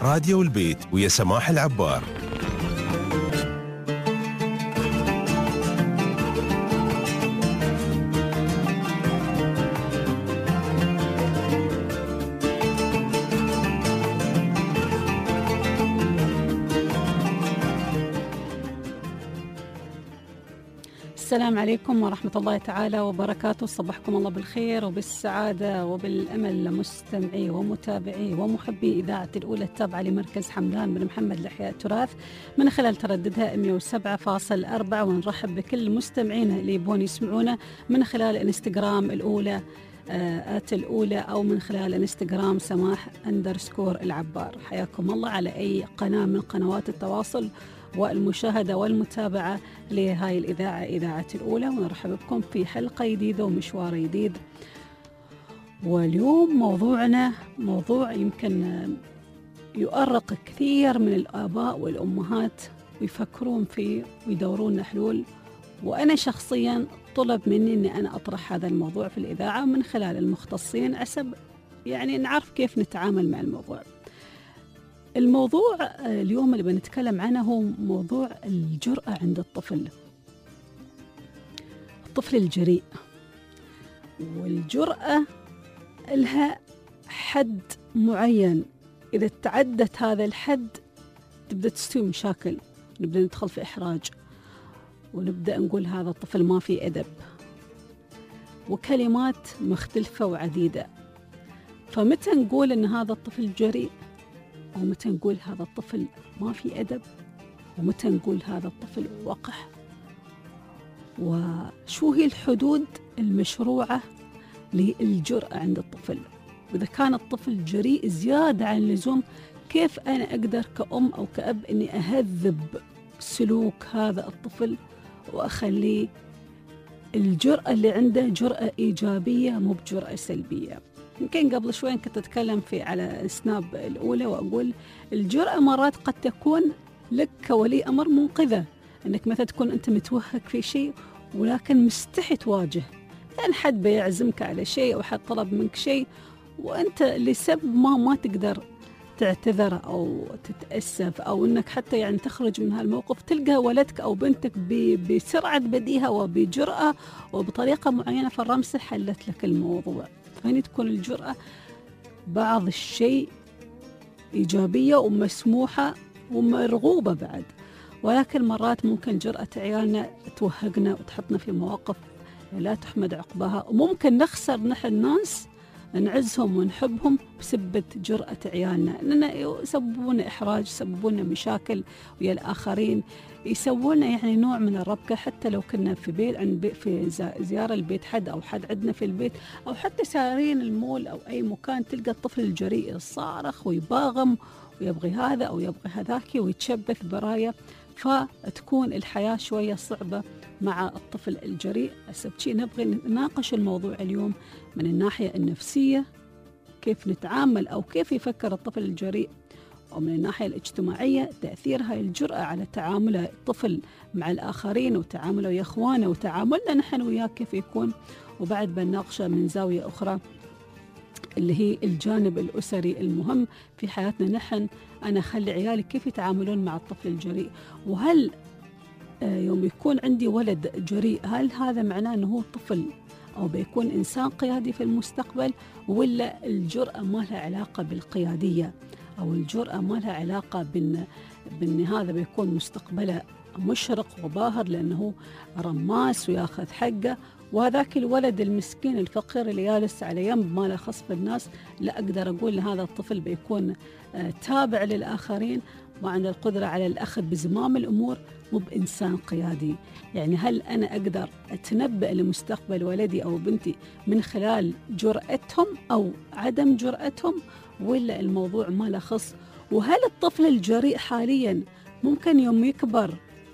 راديو البيت ويا سماح العبار. السلام عليكم ورحمة الله تعالى وبركاته. صبحكم الله بالخير وبالسعادة وبالأمل مستمعي ومتابعي ومحبي إذاعة الأولى التابعة لمركز حمدان بن محمد لإحياء التراث من خلال ترددها 107.4، ونرحب بكل مستمعينا اللي يبون يسمعونا من خلال انستغرام الأولى الأولى أو من خلال انستغرام سماح_العبار. حياكم الله على أي قناة من قنوات التواصل والمشاهدة والمتابعة لهاي الإذاعة، إذاعة الأولى، ونرحب بكم في حلقة جديدة ومشوار جديد. واليوم موضوعنا موضوع يمكن يؤرق كثير من الآباء والأمهات ويفكرون فيه ويدورون حلول، وأنا شخصيا طلب مني أني أنا أطرح هذا الموضوع في الإذاعة من خلال المختصين عسب يعني نعرف كيف نتعامل مع الموضوع. الموضوع اليوم اللي بنتكلم عنه هو موضوع الجرأة عند الطفل الجريء. والجرأة لها حد معين، إذا تعدت هذا الحد تبدأ تستوي مشاكل، نبدأ ندخل في إحراج ونبدأ نقول هذا الطفل ما في أدب وكلمات مختلفة وعديدة. فمتى نقول إن هذا الطفل جريء، ومتى نقول هذا الطفل ما في أدب، ومتى نقول هذا الطفل وقح، وشو هي الحدود المشروعة للجرأة عند الطفل. وإذا كان الطفل جريء زيادة عن اللزوم، كيف أنا أقدر كأم أو كأب أني أهذب سلوك هذا الطفل وأخليه الجرأة اللي عنده جرأة إيجابية مو بجرأة سلبية. يمكن قبل شوي كنت أتكلم على سناب الأولى وأقول الجرأة مرات قد تكون لك كولي أمر منقذة، أنك مثلا تكون أنت متوهق في شيء ولكن مستحي تواجه، يعني حد بيعزمك على شيء أو حد طلب منك شيء وأنت لسبب ما تقدر تعتذر أو تتأسف أو أنك حتى يعني تخرج من هالموقف، تلقى ولدك أو بنتك بسرعة بديهة وبجرأة وبطريقة معينة في الرمسة حلت لك الموضوع. فهني تكون الجرأة بعض الشيء إيجابية ومسموحة ومرغوبة بعد، ولكن مرات ممكن جرأة عيالنا توهقنا وتحطنا في مواقف لا تحمد عقبها، وممكن نخسر نحن ناس نعزهم ونحبهم بسبب جرأة عيالنا، أننا يسببون إحراج، يسببون مشاكل ويا الآخرين، يسوون يعني نوع من الربكة. حتى لو كنا في في زيارة البيت حد أو حد عندنا في البيت، أو حتى سارين المول أو أي مكان، تلقى الطفل الجريء يصارخ ويباغم ويبغي هذا أو يبغي هذاك ويتشبث براية، فتكون الحياة شوية صعبة مع الطفل الجريء. أسبتشي نبغي نناقش الموضوع اليوم من الناحية النفسية، كيف نتعامل أو كيف يفكر الطفل الجريء، ومن الناحية الاجتماعية تأثير هاي الجرأة على تعامل الطفل مع الآخرين وتعامله ويا إخوانه وتعاملنا نحن وياه كيف يكون. وبعد بنناقشه من زاوية أخرى اللي هي الجانب الأسري المهم في حياتنا نحن، أنا أخلي عيالي كيف يتعاملون مع الطفل الجريء، وهل يوم يكون عندي ولد جريء هل هذا معناه أنه هو طفل أو بيكون إنسان قيادي في المستقبل، ولا الجرأة ما لها علاقة بالقيادية، أو الجرأة ما لها علاقة بأن هذا بيكون مستقبله مشرق وباهر لأنه رماس وياخذ حقه، وهذاك الولد المسكين الفقير اللي جالس على ينب ما له خص بالناس، لا أقدر أقول هذا الطفل بيكون تابع للآخرين، ما عنده القدرة على الأخذ بزمام الأمور، مو بإنسان قيادي. يعني هل أنا أقدر أتنبأ لمستقبل ولدي أو بنتي من خلال جرأتهم أو عدم جرأتهم، ولا الموضوع ما له خص؟ وهل الطفل الجريء حاليا ممكن يوم يكبر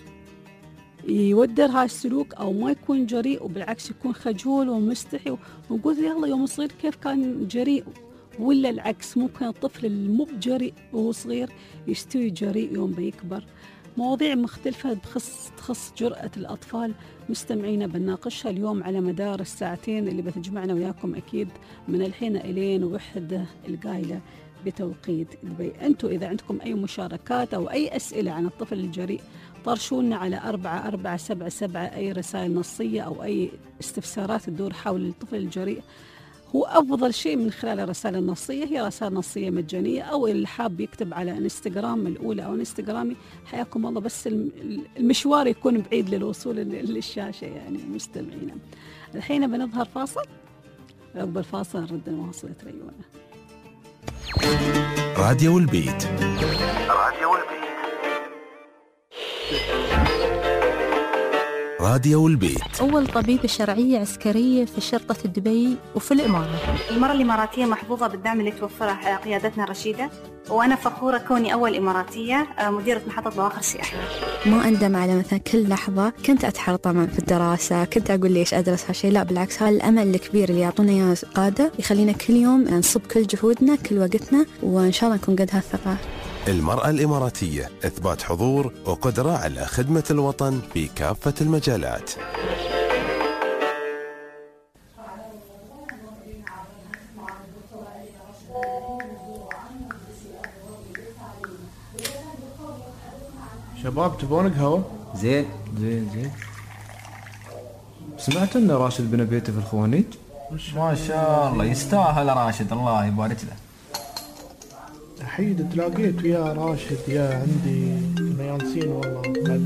يودر هاي السلوك أو ما يكون جريء وبالعكس يكون خجول ومستحي ونقول يلا يوم صغير كيف كان جريء، ولا العكس ممكن الطفل المو بجريء وهو صغير يستوي جريء يوم بيكبر؟ مواضيع مختلفة تخص جرأة الأطفال مستمعينا بنناقشها اليوم على مدار الساعتين اللي بتجمعنا وياكم أكيد من الحين إلين وحدة القايلة بتوقيت دبي. أنتم إذا عندكم أي مشاركات أو أي أسئلة عن الطفل الجريء طرشونا على 4477 أي رسائل نصية أو أي استفسارات تدور حول الطفل الجريء. هو أفضل شيء من خلال الرسائل النصية هي رسائل نصية مجانية، أو اللي حاب يكتب على انستغرام الأولى أو انستغرامي حياكم الله، بس المشوار يكون بعيد للوصول للشاشة يعني مستمعينا. الحين بنظهر فاصل، عقب الفاصل نرد المواصلة ريونا. راديو البيت. راديو البيت. أول طبيبة شرعية عسكرية في شرطة دبي وفي الإمارة. المرأة الإماراتية محظوظة بالدعم اللي توفره قيادتنا الرشيدة، وأنا فخورة كوني أول إماراتية مديرة محطة بواخر سياحية. ما أندم على مثلا كل لحظة كنت أتحرى طبعا في الدراسة، كنت أقول ليش أدرس هالشيء، لا بالعكس، هذا الأمل الكبير اللي يعطونا إياه قادة يخلينا كل يوم نصب كل جهودنا كل وقتنا، وإن شاء الله نكون قد هالثقة. المرأة الإماراتية إثبات حضور وقدرة على خدمة الوطن في كافة المجالات. شباب تبون قهوة؟ زين. سمعت ان راشد بن بيته في الخوانيج؟ ما شاء الله يستاهل راشد، الله يبارك له. حيد تلاقيت ويا راشد يا عندي كنا يانسين والله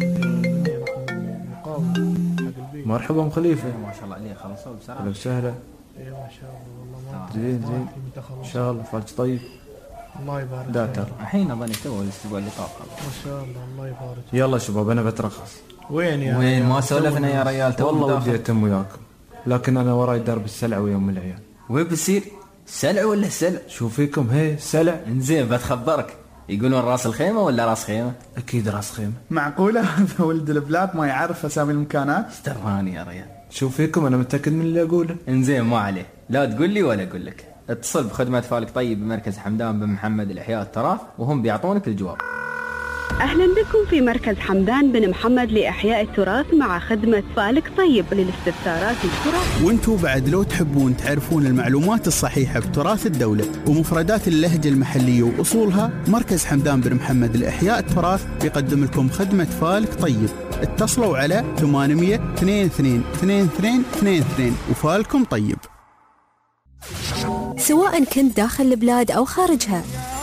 مقاوم حق البيت. مرحبا ام خليفه. ما شاء الله عليه خلصوا بسرعه. اهلا وسهلا. اي ما شاء الله والله. زين ان شاء الله فالك طيب. الله يبارك. داتر الحين اظني تو الاسبوع اللي طاف. ما شاء الله يبارك. يلا شباب انا بترخص. وين يا وين ما سولفنا يا ريال؟ والله ودي اتم وياكم، لكن انا وراي درب السلع ويوم العيال. وين بصير؟ سلع ولا السلع؟ شو فيكم هي سلع؟ انزين بتخبرك، يقولون راس الخيمه ولا راس خيمه؟ اكيد راس خيمه. معقوله هذا ولد البلاد ما يعرف اسامي المكانات؟ استرهاني يا ريال. شو فيكم انا متاكد من اللي اقوله. انزين ما عليه، لا تقول لي ولا اقول لك. اتصل بخدمه فالك طيب بمركز حمدان بن محمد الاحياء التراث وهم بيعطونك الجواب. أهلا بكم في مركز حمدان بن محمد لإحياء التراث مع خدمة فالك طيب للاستفسارات التراث. وانتوا بعد لو تحبون تعرفون المعلومات الصحيحة بتراث الدولة ومفردات اللهجة المحلية وأصولها، مركز حمدان بن محمد لإحياء التراث بيقدم لكم خدمة فالك طيب. اتصلوا على 800 22 22 22 وفالكم طيب. سواء كنت داخل البلاد أو خارجها،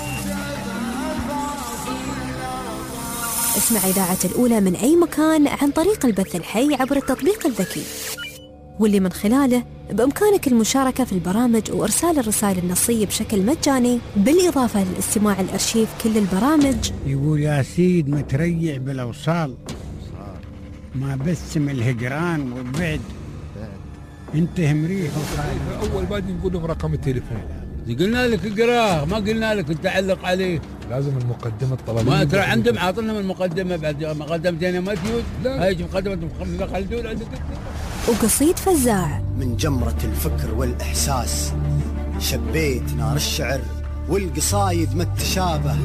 اسمع إذاعة الأولى من أي مكان عن طريق البث الحي عبر التطبيق الذكي، واللي من خلاله بإمكانك المشاركة في البرامج وإرسال الرسائل النصية بشكل مجاني، بالإضافة للاستماع الأرشيف كل البرامج. يقول يا سيد متريع بالأوصال، ما بسم الهجران والبعد، انتهى مريح وخالف. أول ما نقول لهم رقم التليفون، قلنا لك اقراه، ما قلنا لك تعلق عليه. لازم المقدمة الطلبية. ما ترى عندهم عاطلنا من المقدمة، بعد مقدمتين ما تيوز، هاي مقدمة خلدون عندك. وقصيد فزاع من جمرة الفكر والإحساس شبيت نار الشعر والقصايد ما تشابه،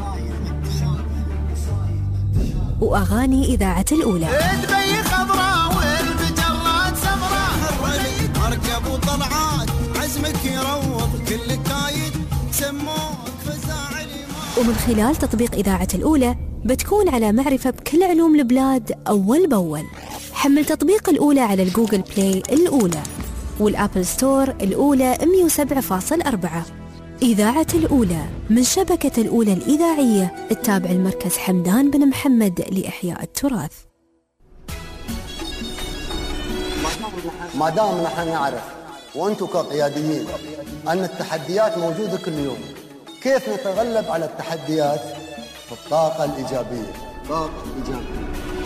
وأغاني إذاعة الأولى. دبي خضراء والبجرات سمراء، مركب وطلعات عزمك يروض كل كايد سموك فزاع. ومن خلال تطبيق إذاعة الأولى بتكون على معرفة بكل علوم البلاد أول بأول. حمل تطبيق الأولى على الجوجل بلاي الأولى والأبل ستور الأولى 107.4. إذاعة الأولى من شبكة الأولى الإذاعية التابع المركز حمدان بن محمد لإحياء التراث. ما دام نحن نعرف وأنتم كقياديين أن التحديات موجودة كل يوم، كيف نتغلب على التحديات بالطاقة الإيجابية؟ طاقة إيجابية.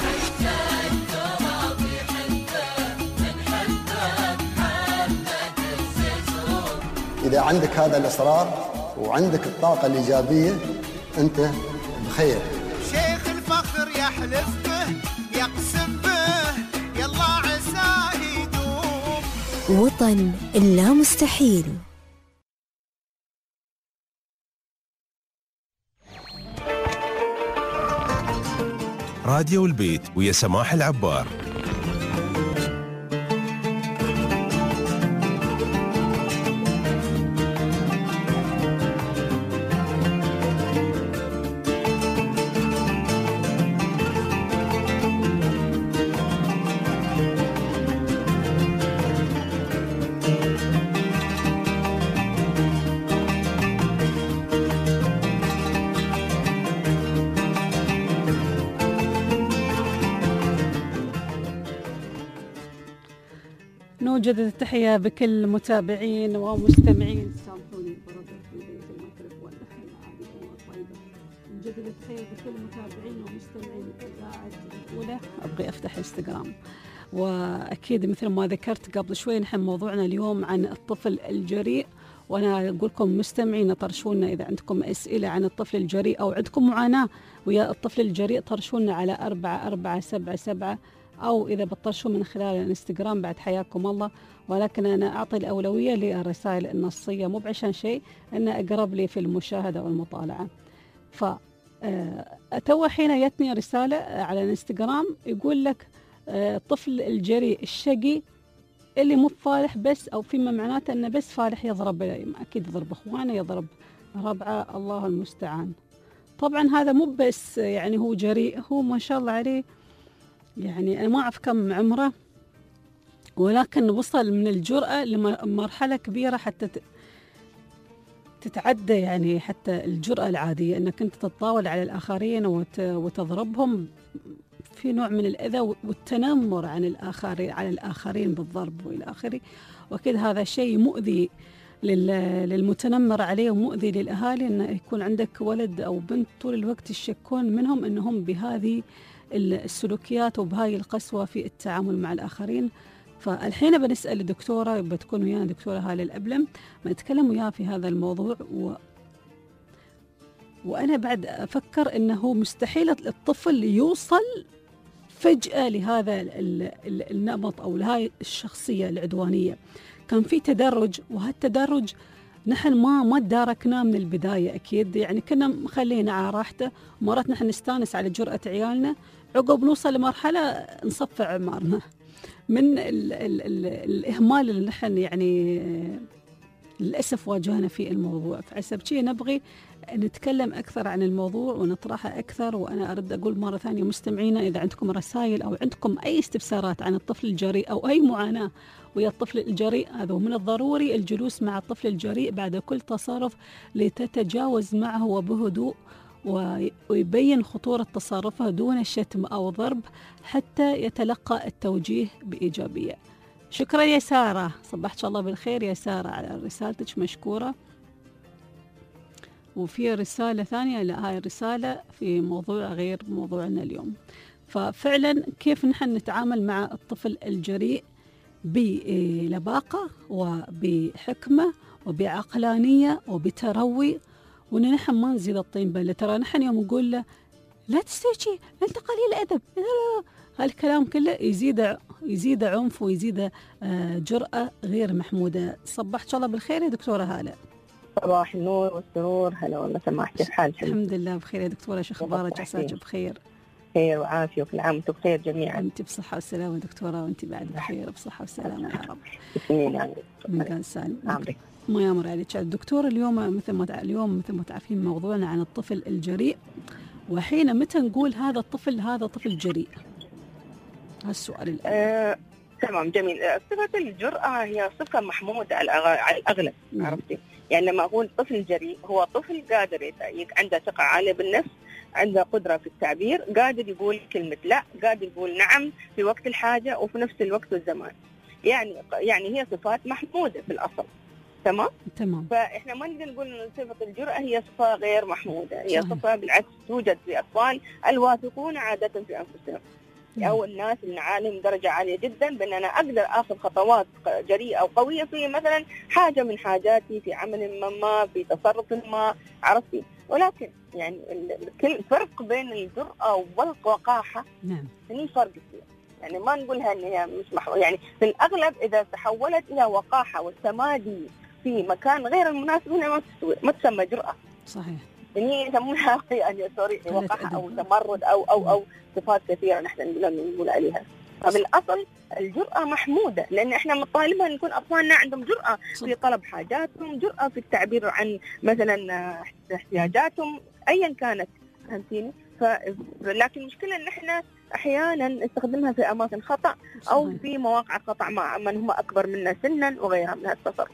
إذا عندك هذا الإصرار وعندك الطاقة الإيجابية أنت بخير. شيخ الفخر يحلف به يقسم به يلا عساه يدوم. وطن لا مستحيل. راديو البيت ويا سماح العبار. مجدد التحية بكل متابعين ومستمعين. سامحوني برد في الميكروفون. مجدد التحية بكل متابعين ومستمعين الإذاعة الأولى. أبغي أفتح انستغرام، وأكيد مثل ما ذكرت قبل شوي نحن موضوعنا اليوم عن الطفل الجريء، وأنا أقول لكم مستمعين طرشونا إذا عندكم أسئلة عن الطفل الجريء أو عندكم معاناة ويا الطفل الجريء طرشونا على 4477، أو إذا بتطرشوا من خلال الانستغرام بعد حياكم الله. ولكن أنا أعطي الأولوية للرسائل النصية، مو بعشان شيء، أن أقرب لي في المشاهدة والمطالعة. تو حين جتني رسالة على الانستغرام يقول لك الطفل الجريء الشقي اللي مو فالح بس، أو فيما معناته أنه بس فالح يضرب، أكيد يضرب أخوانه، يضرب ربعه، الله المستعان. طبعا هذا مو بس يعني هو جريء، هو ما شاء الله عليه، يعني أنا ما أعرف كم عمره، ولكن وصل من الجرأة لمرحلة كبيرة حتى تتعدى يعني حتى الجرأة العادية، أنك أنت تتطاول على الآخرين وتضربهم في نوع من الأذى والتنمر على الآخرين بالضرب وإلى آخره. وأكيد هذا شيء مؤذي للمتنمر عليه ومؤذي للأهالي، أن يكون عندك ولد أو بنت طول الوقت يشكون منهم أنهم بهذه السلوكيات وبهاي القسوة في التعامل مع الآخرين. فالحين بنسأل الدكتورة، بتكون ويانا دكتورة هالة الأبلم، بنتكلم وياها في هذا الموضوع. وأنا بعد أفكر أنه مستحيل الطفل يوصل فجأة لهذا النمط أو لهاي الشخصية العدوانية. كان في تدرج، وهالتدرج نحن ما تداركناه من البداية أكيد، يعني كنا مخلينا على راحته، مرات نحن نستانس على جرأة عيالنا، عقب نوصل لمرحلة نصفع عمارنا من الإهمال اللي نحن يعني للأسف واجهنا في الموضوع. فحسب شيء نبغي نتكلم أكثر عن الموضوع ونطرحه أكثر. وأنا أرد أقول مرة ثانية مستمعينا، إذا عندكم رسائل أو عندكم أي استفسارات عن الطفل الجريء أو أي معاناة ويا الطفل الجريء، هذا من الضروري الجلوس مع الطفل الجريء بعد كل تصرف لتتجاوز معه وبهدوء، ويبين خطورة تصرفه دون شتم أو ضرب حتى يتلقى التوجيه بإيجابية. شكرا يا سارة، صبحت الله بالخير يا سارة على رسالتك، مشكورة. وفي رسالة ثانية، لا هاي الرسالة في موضوع غير موضوعنا اليوم. ففعلا كيف نحن نتعامل مع الطفل الجريء بلباقة وبحكمة وبعقلانية وبتروي، وإن نحن ما نزيد الطين بلة. ترى نحن يوم نقول له لا تستوي شيء، أنت قليل أدب، هالكلام كله يزيد عنف ويزيد جرأة غير محمودة. صبحت الله بالخير يا دكتورة هالة. صباح النور والسرور، هلا والله، سماحتي بحالك؟ الحمد لله بخير يا دكتورة، شو اخبارك؟ عساك بخير؟ خير وعافية وكل عام وانتم بخير جميعا. انت بصحة وسلامة دكتورة، وانت بعد بخير بصحة وسلامة يا رب. من كان سالم. ما يمر عليك الدكتور. اليوم مثل ما تعرفين موضوعنا عن الطفل الجريء، وحين متى نقول هذا طفل جريء؟ هالسؤال الأول. تمام، جميل. صفة الجرأة هي صفة محمودة على الأغلب، عرفتي؟ يعني لما أقول طفل جريء هو طفل قادر عنده ثقة عالية بالنفس، عنده قدرة في التعبير، قادر يقول كلمة لا، قادر يقول نعم في وقت الحاجة وفي نفس الوقت والزمان. يعني هي صفات محمودة في الأصل. تمام. فإحنا ما نقدر نقول إن صفة الجرأة هي صفة غير محمودة، هي صفة بالعكس توجد في أطفال الواثقون عادة في أنفسهم، أو الناس اللي عالم درجة عالية جدا بأن أنا أقدر أخذ خطوات جريئة أو قوية في مثلا حاجة من حاجاتي، في عمل ما، في تصرف ما، عرفتي؟ ولكن يعني الفرق بين الجرأة والوقاحة يعني فرق كثير، يعني ما نقولها إن هي مش يعني في الأغلب إذا تحولت إلى وقاحة والتمادي في مكان غير المناسب هنا ما تسمى جرأة. صحيح. يعني يسمونها يعني وقاحة أو تمرد أو صفات كثيرة نحن نقول عليها. فبالأصل الجرأة محمودة، لأن إحنا مطالبها نكون أطفالنا عندهم جرأة في طلب حاجاتهم، جرأة في التعبير عن مثلا احتياجاتهم أيا كانت، فهمتيني؟ لكن المشكلة إن إحنا أحيانا نستخدمها في أماكن خطأ أو في مواقع خطأ مع من هم أكبر منا سنا وغيرها من هالتصرف.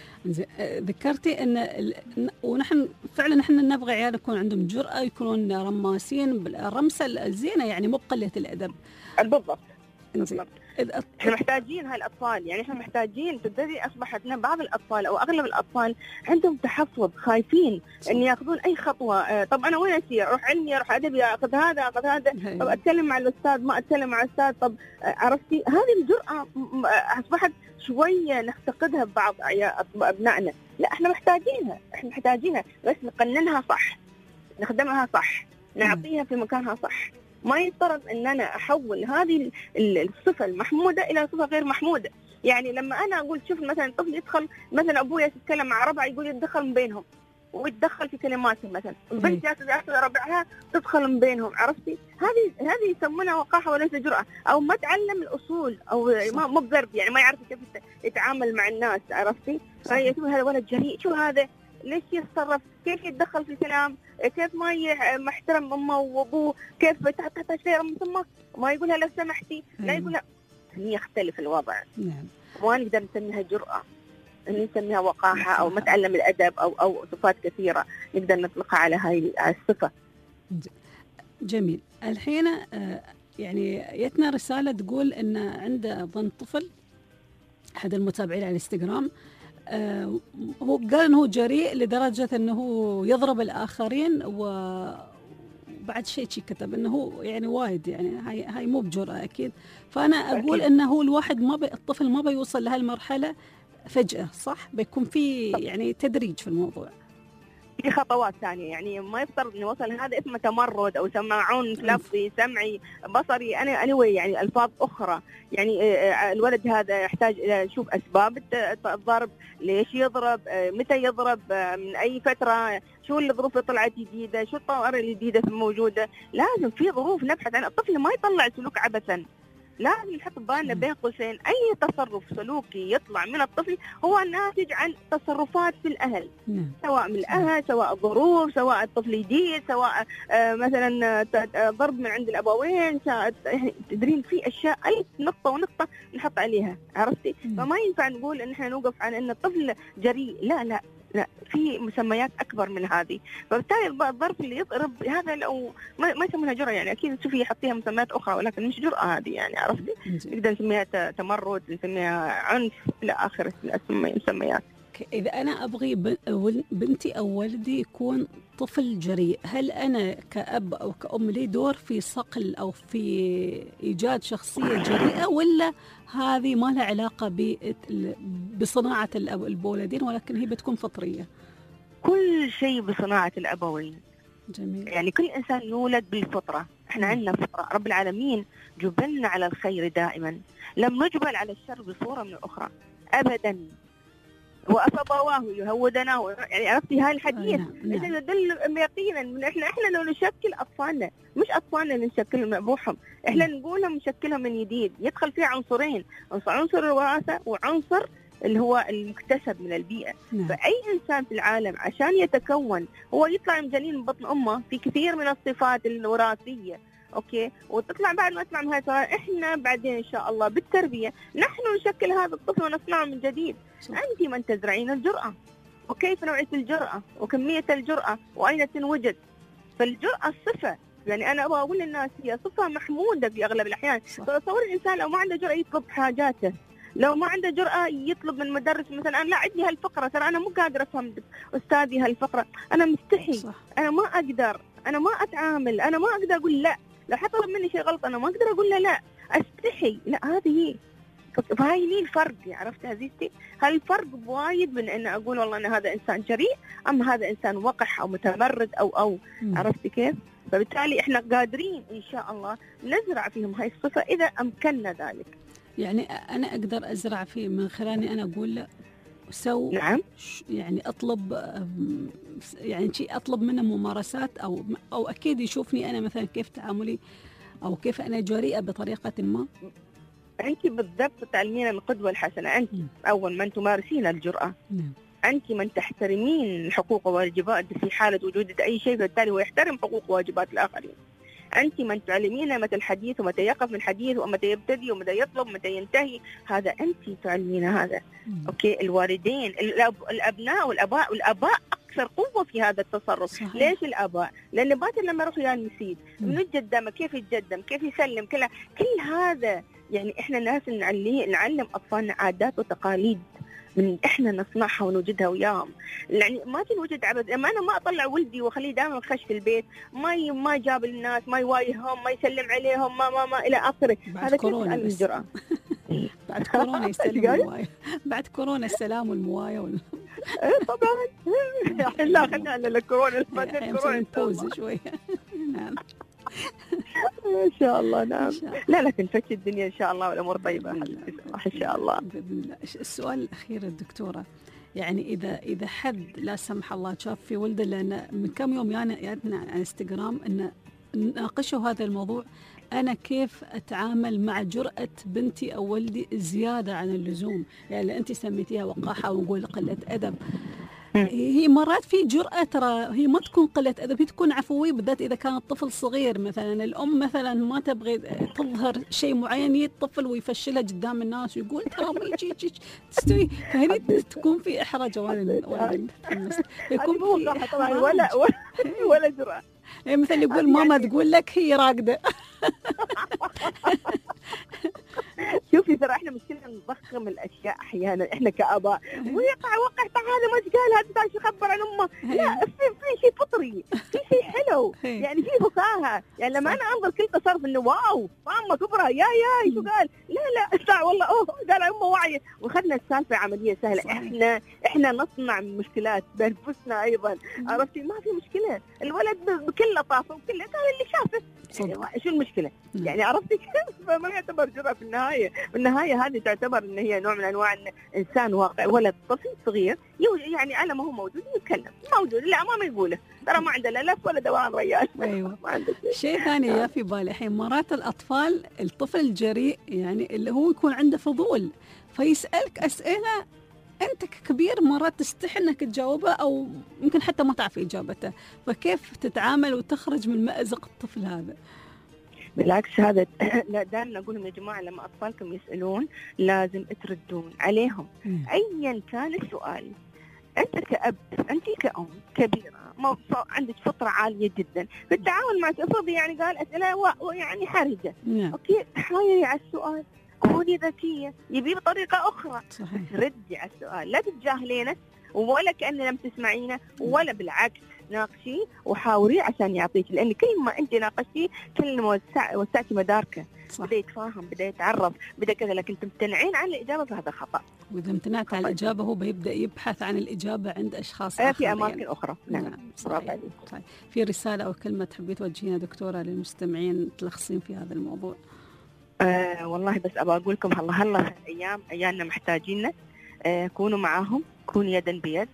ذكرتي ان ونحن فعلا نبغى عيال يكون عندهم جرأة، يكونون رماسين بالرمسة الزينة، يعني مو بقلة الأدب. بالضبط. بالضبط. احنا محتاجين هالاطفال، يعني احنا محتاجين تبتدي اصبحت بعض الاطفال او اغلب الاطفال عندهم تحفظ، خايفين ان ياخذون اي خطوه. طب انا وين اسير؟ اروح علمي، اروح ادبي، اخذ هذا. طب اتكلم مع الاستاذ، ما اتكلم مع الاستاذ. طب عرفتي هذه الجرأة اصبحت شويه نفتقدها ببعض ابنائنا. لا احنا محتاجينها بس نقننها صح، نخدمها صح، نعطيها في مكانها صح. ما يفترض ان انا احول هذه الصفه المحموده الى صفه غير محموده. يعني لما انا اقول شوف مثلا الطفل يدخل، مثلا ابويا يتكلم مع ربع يقول يتدخل من بينهم ويتدخل في كلماتهم، مثلا البنت ربعها تدخل من بينهم. عرفتي هذه يسمونها وقاحه وليس جرأة، او ما تعلم الاصول، او ما بضرب، يعني ما يعرف كيف يتعامل مع الناس. عرفتي فهي تقول هذا ولد جريء، شو هذا، ليش يتصرف، كيف يتدخل في الكلام، كيف ما محترم امه وابوه، كيف تحت شيء مسمى ما يقولها لو سمحتي، لا يقولها. يختلف الوضع. نعم. ما نقدر نسميها جرأة، نسميها وقاحة أو ما تعلم الأدب أو صفات كثيرة نقدر نطلقها على هاي الصفة. جميل. الحين يعني جتنا رسالة تقول إن عنده ظن طفل، أحد المتابعين على الانستغرام، هو قال إنه هو جريء لدرجة إنه يضرب الآخرين، وبعد شيء كتب إنه هو يعني وايد، يعني هاي مو بجرأة أكيد. فأنا أقول إنه هو الواحد الطفل ما بيوصل لهالمرحلة فجأة، صح؟ بيكون في يعني تدريج في الموضوع، في خطوات ثانية. يعني ما يفترض إنه وصل هذا اسمه تمرد أو سماعون لفظي سمعي بصري أنا يعني ألفاظ أخرى. يعني الولد هذا يحتاج إلى شوف أسباب الضرب، ليش يضرب، متى يضرب، من أي فترة، شو الظروف اللي طلعت جديدة، شو الطوارئ الجديدة الموجودة. لازم في ظروف نبحث عن الطفل، ما يطلع سلوك عبثا. لازم نحط بالنا بين قوسين أي تصرف سلوكي يطلع من الطفل هو ناتج عن تصرفات في الأهل. سواء من الأهل، سواء ظروف، سواء الطفل جديد، سواء مثلا ضرب من عند الأبوين. يعني تدرين في أشياء أي نقطة ونقطة نحط عليها. عرفتي؟ فما ينفع نقول إن إحنا نوقف عن إن الطفل جريء. لا، في مسميات أكبر من هذه. فبالتالي الضرب اللي يضرب هذا لو ما يسمونها جرأة، يعني أكيد تشوفي يحطيها مسميات أخرى، ولكن مش جرأة هذه. يعني عرفتي؟ نقدر نسميها تمرد، نسميها عنف، إلى آخر المسميات. إذا أنا أبغي بنتي أو ولدي يكون طفل جريء، هل أنا كأب أو كأم لي دور في صقل أو في إيجاد شخصية جريئة، ولا هذه ما لها علاقة بصناعة الأولادين ولكن هي بتكون فطرية؟ كل شيء بصناعة الأبوين. جميل. يعني كل إنسان يولد بالفطرة. إحنا عندنا فطرة، رب العالمين جبلنا على الخير دائما، لم نجبل على الشر بصورة من الأخرى أبدا. وأفضواه يهودناه. يعني عرفتي هاي الحديث يدل يقينا من احنا لو نشكل اطفالنا، مش اطفالنا اللي نشكلهم ابوهم، احنا نقولهم نشكلهم من جديد. يدخل فيه عنصرين، عنصر الوراثه وعنصر اللي هو المكتسب من البيئه. فاي انسان في العالم عشان يتكون هو يطلع مجنين من بطن امه في كثير من الصفات الوراثيه، اوكي، وتطلع بعد ما يطلع من هاي احنا بعدين ان شاء الله بالتربيه نحن نشكل هذا الطفل ونصنعه من جديد. انت من تزرعين الجرأة، وكيف نوعية الجرأة وكمية الجرأة واين تنوجد. فالجرأة صفة، يعني انا ابغى اقول للناس هي صفة محمودة في اغلب الاحيان. تصور الانسان لو ما عنده جرأة يطلب حاجاته، لو ما عنده جرأة يطلب من مدرس مثلا انا لا عندي هالفقرة، ترى انا مو قادر افهم استاذي هالفقرة، انا مستحي، انا ما اقدر، انا ما اتعامل، انا ما اقدر اقول لا، لو حطلب مني شيء غلط انا ما اقدر اقول له لا، استحي. لا هذه هي. فهاي لي الفرق. عرفت عزيزتي؟ هالفرق بوايد من ان اقول والله ان هذا انسان جريء، اما هذا انسان وقح او متمرد او عرفتي كيف؟ فبالتالي احنا قادرين ان شاء الله نزرع فيهم هاي الصفة اذا امكننا ذلك. يعني انا اقدر ازرع فيه من خلال انا اقول له سو. نعم. يعني اطلب، يعني شيء اطلب منه ممارسات او اكيد يشوفني انا مثلا كيف تعاملي او كيف انا جريئة بطريقة ما. أنت بالضبط تعلمين القدوة الحسنة. أنت أول من تمارسين الجرأة. أنت من تحترمين الحقوق والواجبات في حالة وجود أي شيء، بالتالي هو يحترم حقوق وواجبات الآخرين. أنت من تعلمين متى الحديث ومتى يقف من الحديث ومتى يبتدي ومتى يطلب ومتى ينتهي. هذا أنت تعلمين هذا. أوكي. الوالدين الأبناء والآباء أكثر قوة في هذا التصرف. صحيح. ليش الآباء؟ لأن باكر لما يروح يا المسيد من الجدامة كيف يتقدم، كيف يسلم، كل هذا يعني إحنا ناس نعلم أطفالنا عادات وتقاليد من إحنا نصنعها ونوجدها وياهم. يعني ما تنوجد عبث. أما أنا ما أطلع ولدي وأخليه دائما خش في البيت، ما يجاب الناس، ما يواجههم، ما يسلم عليهم، ما إلى آخره. هذا كيف يتعلم الجرأة؟ بعد كورونا يسلم الموايا، بعد كورونا السلام والموايا طبعا. لا خلينا للكورونا، بعدين كورونا بوز شوية. نعم إن شاء الله. نعم لا لكن تفك الدنيا إن شاء الله والأمور طيبة إن شاء الله. السؤال الأخير الدكتورة، يعني إذا حد لا سمح الله شاف في ولده، لأن من كم يوم يعني على انستغرام أن ناقشوا هذا الموضوع، أنا كيف أتعامل مع جرأة بنتي أو ولدي زيادة عن اللزوم، يعني أنت سميتيها وقاحة ونقول قلة أدب. هي مرات في جرأة، ترى هي ما تكون قلة أدب، هي تكون عفوية، بالذات إذا كان الطفل صغير. مثلا الأم مثلا ما تبغي تظهر شيء معين، الطفل ويفشلها قدام الناس ويقول ترى ما يجي تستوي، فهني تكون في إحراج يكون في طبعا ولا جرأة. مثل يقول ماما تقول لك هي راقدة. شوفي ترى احنا مشكلة نضخم الاشياء احيانا احنا كآباء، وقع تعالى ما قال هذا تعال يخبر عن امه. لا في شيء فطري، في شيء حلو، يعني في فكاهة. يعني لما انا انظر كل تصرف انه واو ماما كبرى يا شو قال، لا والله قال امه واعية، واخذنا السالفة عملية سهلة. احنا نصنع مشكلات بانفسنا ايضا. عرفتي ما في مشكلة، الولد بكل لطافة وكل قال اللي شافه، شو المشكلة؟ يعني عرفتي كيف؟ فما يعتبر جرأة في النهاية. بالنهاية هذه تعتبر ان هي نوع من انواع ان انسان واقع، ولد طفل صغير يعني على ما هو موجود يتكلم، موجود لا ما يقوله، ترى ما عنده لا لف ولا دوام ريال. ايوه شيء ثاني يا في بالي الحين، مرات الاطفال الطفل الجريء يعني اللي هو يكون عنده فضول فيسألك أسئلة أنت كبير مرات تستحي أنك تجاوبها، أو ممكن حتى ما تعرف إجابته، فكيف تتعامل وتخرج من مأزق الطفل هذا؟ بالعكس هذا لا دائما نقول لهم يا جماعة لما أطفالكم يسألون لازم تردون عليهم أيا كان السؤال. أنت كأب، أنت كأم كبيرة عندك فطرة عالية جدا في التعامل مع الطفل، يعني قال أسئلة يعني حرجة. أوكي حاولي على السؤال، كوني ذكية، يبي بطريقة أخرى. صحيح. ردي على السؤال، لا تتجاهلينه ولا كأن لم تسمعينه، ولا بالعكس ناقشي وحاوري عشان يعطيك، لأن كل ما أنت ناقشتي كل ما وسعتي مداركه. بدأ يتفاهم، بدأ يتعرف، بدأ كذا، لكن تمتنعين عن الإجابة فهذا خطأ. وإذا امتنعت عن الإجابة هو بيبدأ يبحث عن الإجابة عند أشخاص آخرين في أماكن أخرى. نعم. صحيح. في رسالة أو كلمة تحبي توجهينها دكتورة للمستمعين تلخصين في هذا الموضوع؟ والله بس أبغى أقول لكم هلا أيامنا محتاجيننا، كونوا معاهم، كونوا يدا بيد،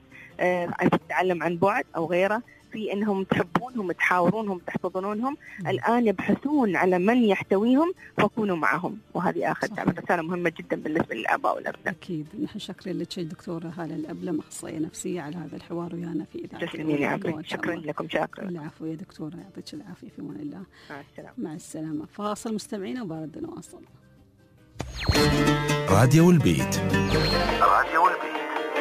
تتعلم عن بعد أو غيره، في أنهم تحبونهم، تحاورونهم، تحتضنونهم. الآن يبحثون على من يحتويهم، فكونوا معهم. وهذه آخر رسالة مهمة جدا بالنسبة للآباء والأبناء. أكيد. نحن شكرا لك دكتورة هالة الأبلم، أخصائية نفسية، على هذا الحوار ويانا في إذاعة. تسلمين يا عبد. شكرا لكم. شكرا. العفو يا دكتورة، يعطيك العافية، في أمان الله. مع السلامة. مع السلامة. فاصل مستمعينا وبارد نواصل. راديو البيت. راديو البيت.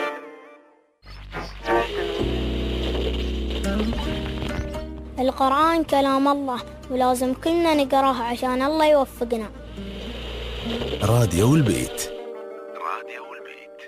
القرآن كلام الله ولازم كلنا نقراه عشان الله يوفقنا. راديو البيت. راديو البيت.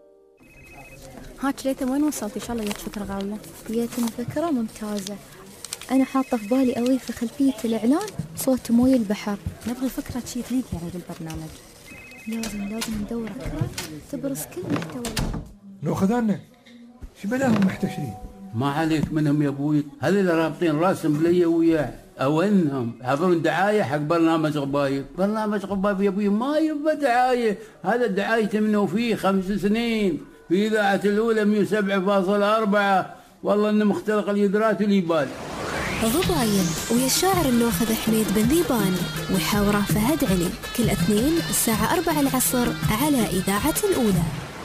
ها شليتم وين وصلت؟ إن شاء الله جت فكرة غاوية. جت فكرة ممتازة. أنا حاطة في بالي أوي في خلفية الإعلان صوت موي البحر. نبغى فكرة شيء تليق يعني بالبرنامج. لازم ندور فكرة تبرز كل محتوى. لو خذانا شو بلاهم محتشرين؟ ما عليك منهم يا ابوي، هذول رابطين راسهم بلي وياه، او انهم يحضرون دعايه حق برنامج غبايب. برنامج غبايب يا ابوي ما يبى دعايه، هذا دعايته منه فيه 5 سنين في اذاعه الاولى 107.4. والله انه مختلق اليدرات واليبال. غبايب ويا الشاعر النوخذ حميد بن ذيبان وحاوره فهد علي، كل اثنين الساعه 4 العصر على اذاعه الاولى.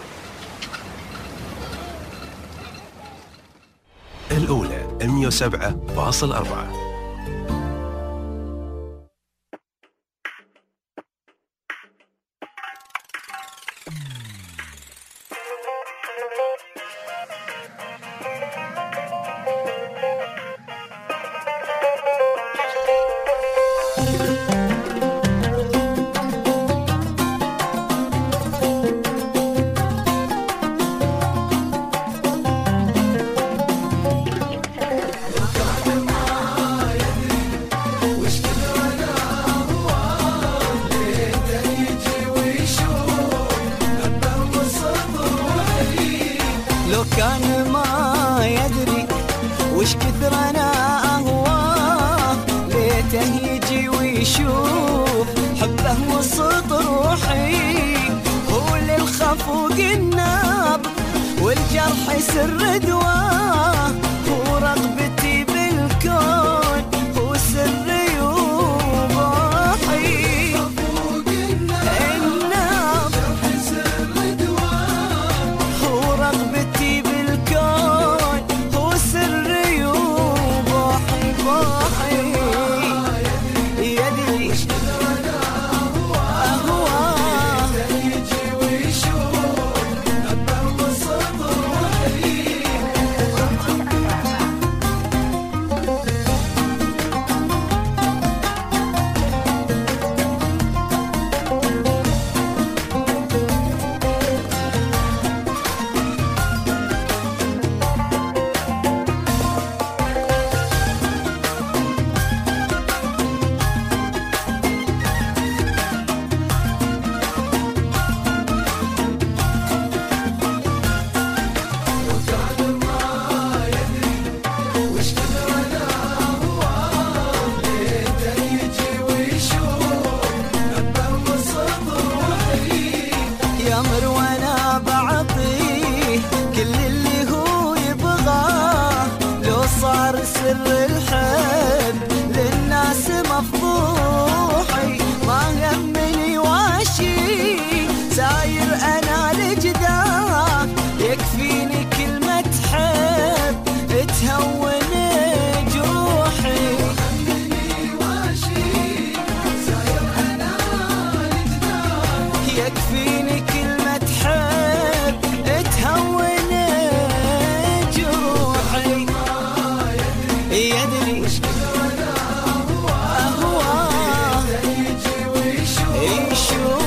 الأولى 107.4. وش كثر أنا أهواه ليته يجي ويشوف حبه وسط روحي هو للخفوق الناب والجرح سر دواه هو رغبتي بالكون هو سري وروحي الناب هو رغبتي بالكون هو سري وروحي روحي يدري أهواه يجي ويشوف حبه وسط روحي يامر وانا بعطيه كل اللي هو يبغاه لو صار سر الحب للناس مفضوحي ما همني واشي ساير انا لجداه يكفيني كلمة حب تهون جروحي يكفيني كلمة حب تهون جروحي يدري أهواه يجي ويشوف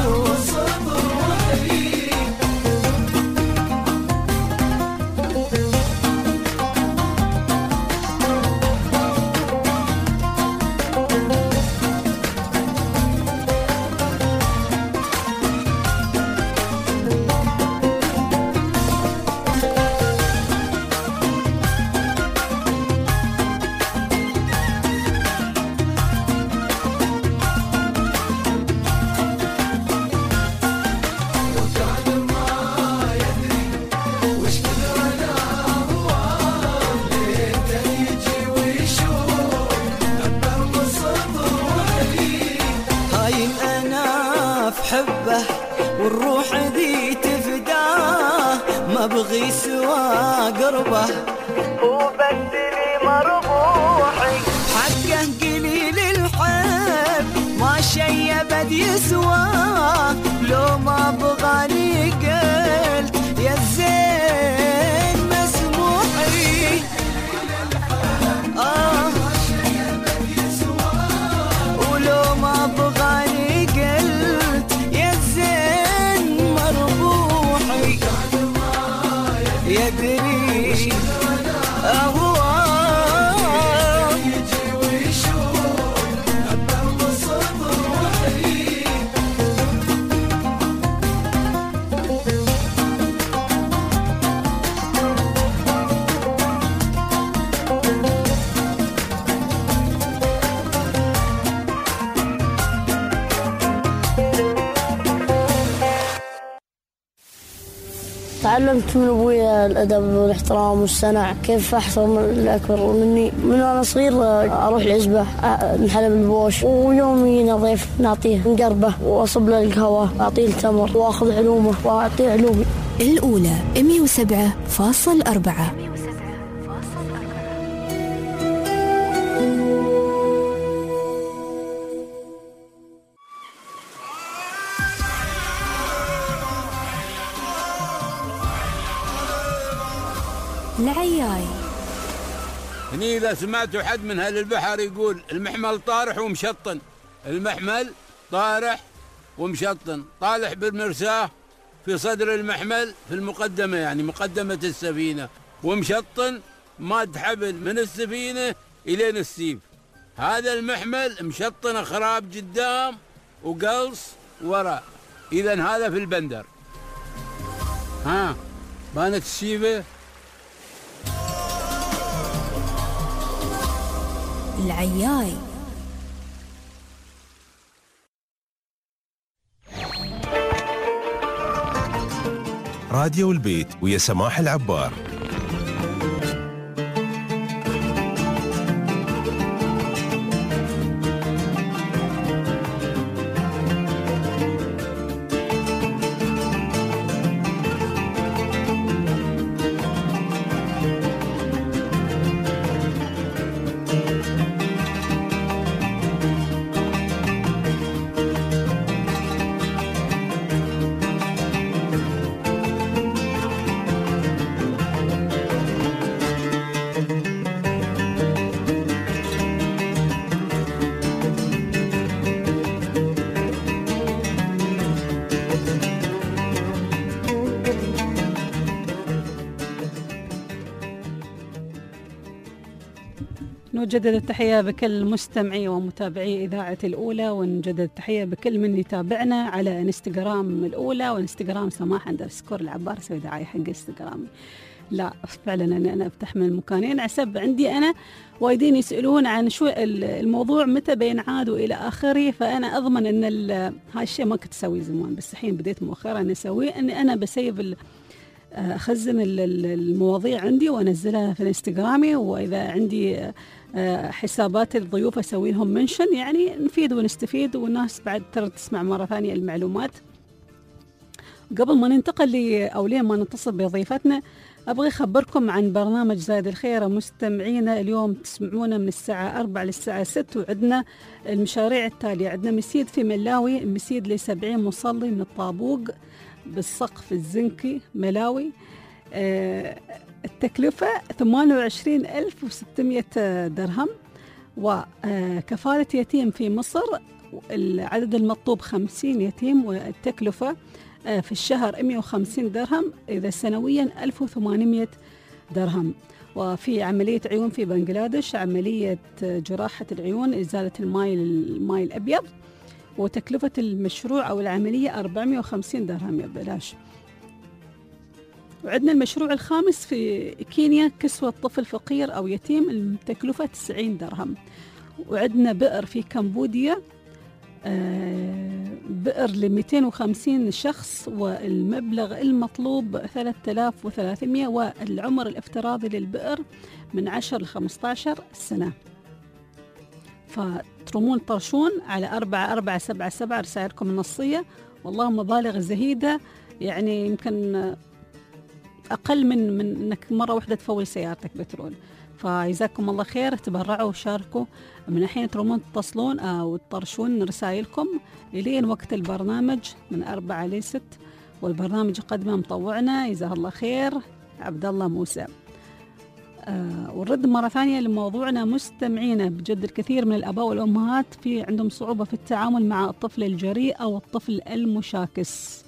هاين أنا في حبه والروح ذي تفداه ما بغي سوى قربه وبس لي مربوحي حقه قليل الحب ما شي أبد يسواه لو ما بغاني قلت يا الزين مسموحي ولو ما بغاني قلت يا الزين مربوحي يدري أهواه يجي ويشوف حبه وسط روحي تعلمت من أبوي الأدب والاحترام والصنع، كيف أحترم الأكبر مني. من وأنا صغير أروح العزبة نحلب البوش، ويومي نضيف نعطيه نقربه وأصب له القهوة وأعطيه التمر وأخذ علومه وأعطيه علومي. الأولى 107.4. العياي هني إذا سمعتوا حد من أهل البحر يقول المحمل طارح ومشطن، المحمل طارح ومشطن، طالح بالمرساه في صدر المحمل في المقدمة، يعني مقدمة السفينة، ومشطن ماد حبل من السفينة إلين السيف. هذا المحمل مشطن خراب قدام وقلص وراء. إذا هذا في البندر. ها بانت السيفة. العياي. راديو البيت ويا سماح العبار. نجدد التحية بكل مستمعي ومتابعي إذاعة الأولى، ونجدد التحية بكل من يتابعنا على انستغرام الأولى وانستغرام سماح _ العبار. سوي دعاية حق انستغرامي. لا فعلا أنا أفتح من المكانين عسب عندي أنا وايدين يسألون عن شو الموضوع متى بينعاد وإلى آخره، فأنا أضمن أن هاي الشيء ما كنت أسويه زمان، بس الحين بديت مؤخرا أن أسويه، أني أنا بسيب أخزن المواضيع عندي وأنزلها في الانستغرامي، وإذا عندي حسابات الضيوف أسوي لهم منشن، يعني نفيد ونستفيد والناس بعد ترى تسمع مرة ثانية المعلومات. قبل ما ننتقل أو لين ما نتصل بضيفتنا، أبغى أخبركم عن برنامج زايد الخير. مستمعينا اليوم تسمعونا من الساعة 4 للساعة 6، وعندنا المشاريع التالية. عندنا مسيد في ملاوي، مسيد ل70 مصلي من الطابوق بالسقف الزنكي ملاوي. التكلفة 28,600 درهم. وكفالة يتيم في مصر، العدد المطلوب 50 يتيم، والتكلفة في الشهر 150 درهم، إذا سنويا 1800 درهم. وفي عملية عيون في بنغلاديش، عملية جراحة العيون، إزالة الماء الأبيض، وتكلفة المشروع أو العملية 450 درهم يا بلاش. وعندنا المشروع الخامس في كينيا، كسوة طفل فقير أو يتيم، التكلفة 90 درهم. وعندنا بئر في كمبوديا، بئر ل250 شخص، والمبلغ المطلوب 3300، والعمر الافتراضي للبئر من 10 ل 15 سنة. فترمون طرشون على 4477 رسائلكم النصية، والله مبالغ زهيدة، يعني يمكن أقل من أنك مرة واحدة تفول سيارتك بترول. فجزاكم الله خير، تبرعوا وشاركوا من الحين، ترمون تتصلون أو تطرشون رسائلكم لين وقت البرنامج من 4 ل 6، والبرنامج يقدمه مطوعنا جزاه الله خير عبد الله موسى. ونرد مرة ثانية لموضوعنا مستمعينا. بجد الكثير من الآباء والأمهات في عندهم صعوبة في التعامل مع الطفل الجريء أو الطفل المشاكس.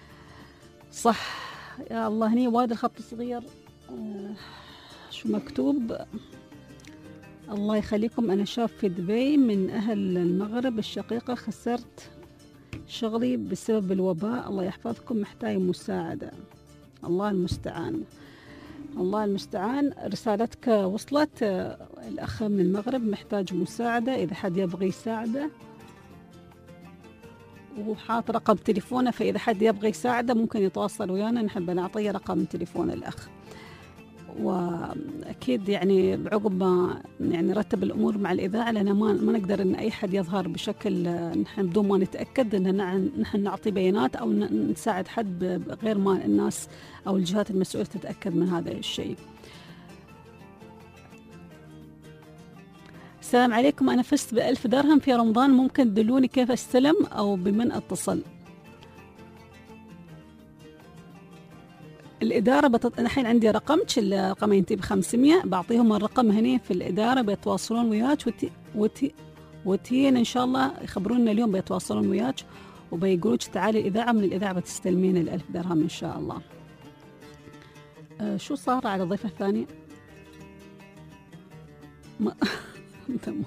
صح يا الله، هني واد الخط صغير شو مكتوب؟ الله يخليكم، أنا شاب في دبي من أهل المغرب الشقيقة، خسرت شغلي بسبب الوباء، الله يحفظكم، محتاج مساعدة. الله المستعان، الله المستعان. رسالتك وصلت، الأخ من المغرب محتاج مساعدة، إذا حد يبغي يساعده، وحاط رقم تليفونه، فإذا حد يبغي يساعده ممكن يتواصل ويانا، نحب نعطيه رقم تليفون الأخ. وأكيد يعني بعقب ما يعني نرتب الأمور مع الإذاعة، لأن ما نقدر إن أي حد يظهر بشكل نحن بدون ما نتأكد إن نحن نعطي بيانات أو نساعد حد غير ما الناس أو الجهات المسؤولة تتأكد من هذا الشيء. السلام عليكم، أنا فزت ب1000 درهم في رمضان، ممكن تدلوني كيف أستلم أو بمن أتصل؟ الإدارة الحين عندي رقمك، الرقم ينتهي ب500، بعطيهم الرقم هنا في الإدارة، بيتواصلون وياك وتين إن شاء الله يخبرونا اليوم، بيتواصلون وياك وبيقولوك تعالي الإذاعة، من الإذاعة بتستلمين 1000 درهم إن شاء الله. شو صار على الضيفة الثانية؟ تمام.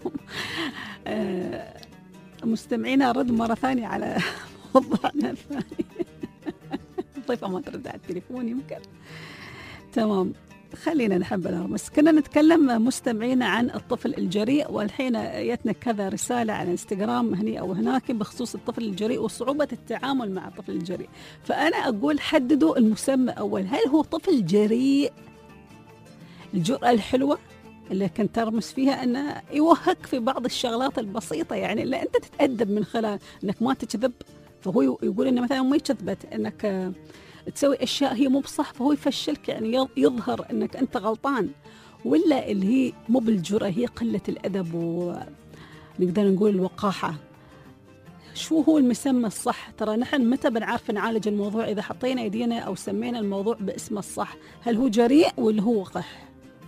مستمعينا، أرد مرة ثانية على موضوعنا الثاني. الضيفة ما ترد على التليفون يمكن. تمام. خلينا نحب الهرمس. كنا نتكلم مستمعين عن الطفل الجريء، والحين جتنا كذا رسالة على انستغرام هني أو هناك بخصوص الطفل الجريء وصعوبة التعامل مع الطفل الجريء. فأنا أقول حددوا المسمى أول، هل هو طفل جريء الجرأة الحلوة اللي كنت ترمس فيها أنه يوهك في بعض الشغلات البسيطة، يعني لا أنت تتأدب من خلال أنك ما تكذب، فهو يقول إنه مثلا ما كذبت أنك تسوي أشياء هي مو بصح، فهو يفشلك، يعني يظهر أنك أنت غلطان. ولا اللي هي مو بالجرأة، هي قلة الأدب ونقدر نقول الوقاحة. شو هو المسمى الصح؟ ترى نحن متى بنعرف نعالج الموضوع؟ إذا حطينا يدينا أو سمينا الموضوع باسمه الصح. هل هو جريء ولا هو وقح؟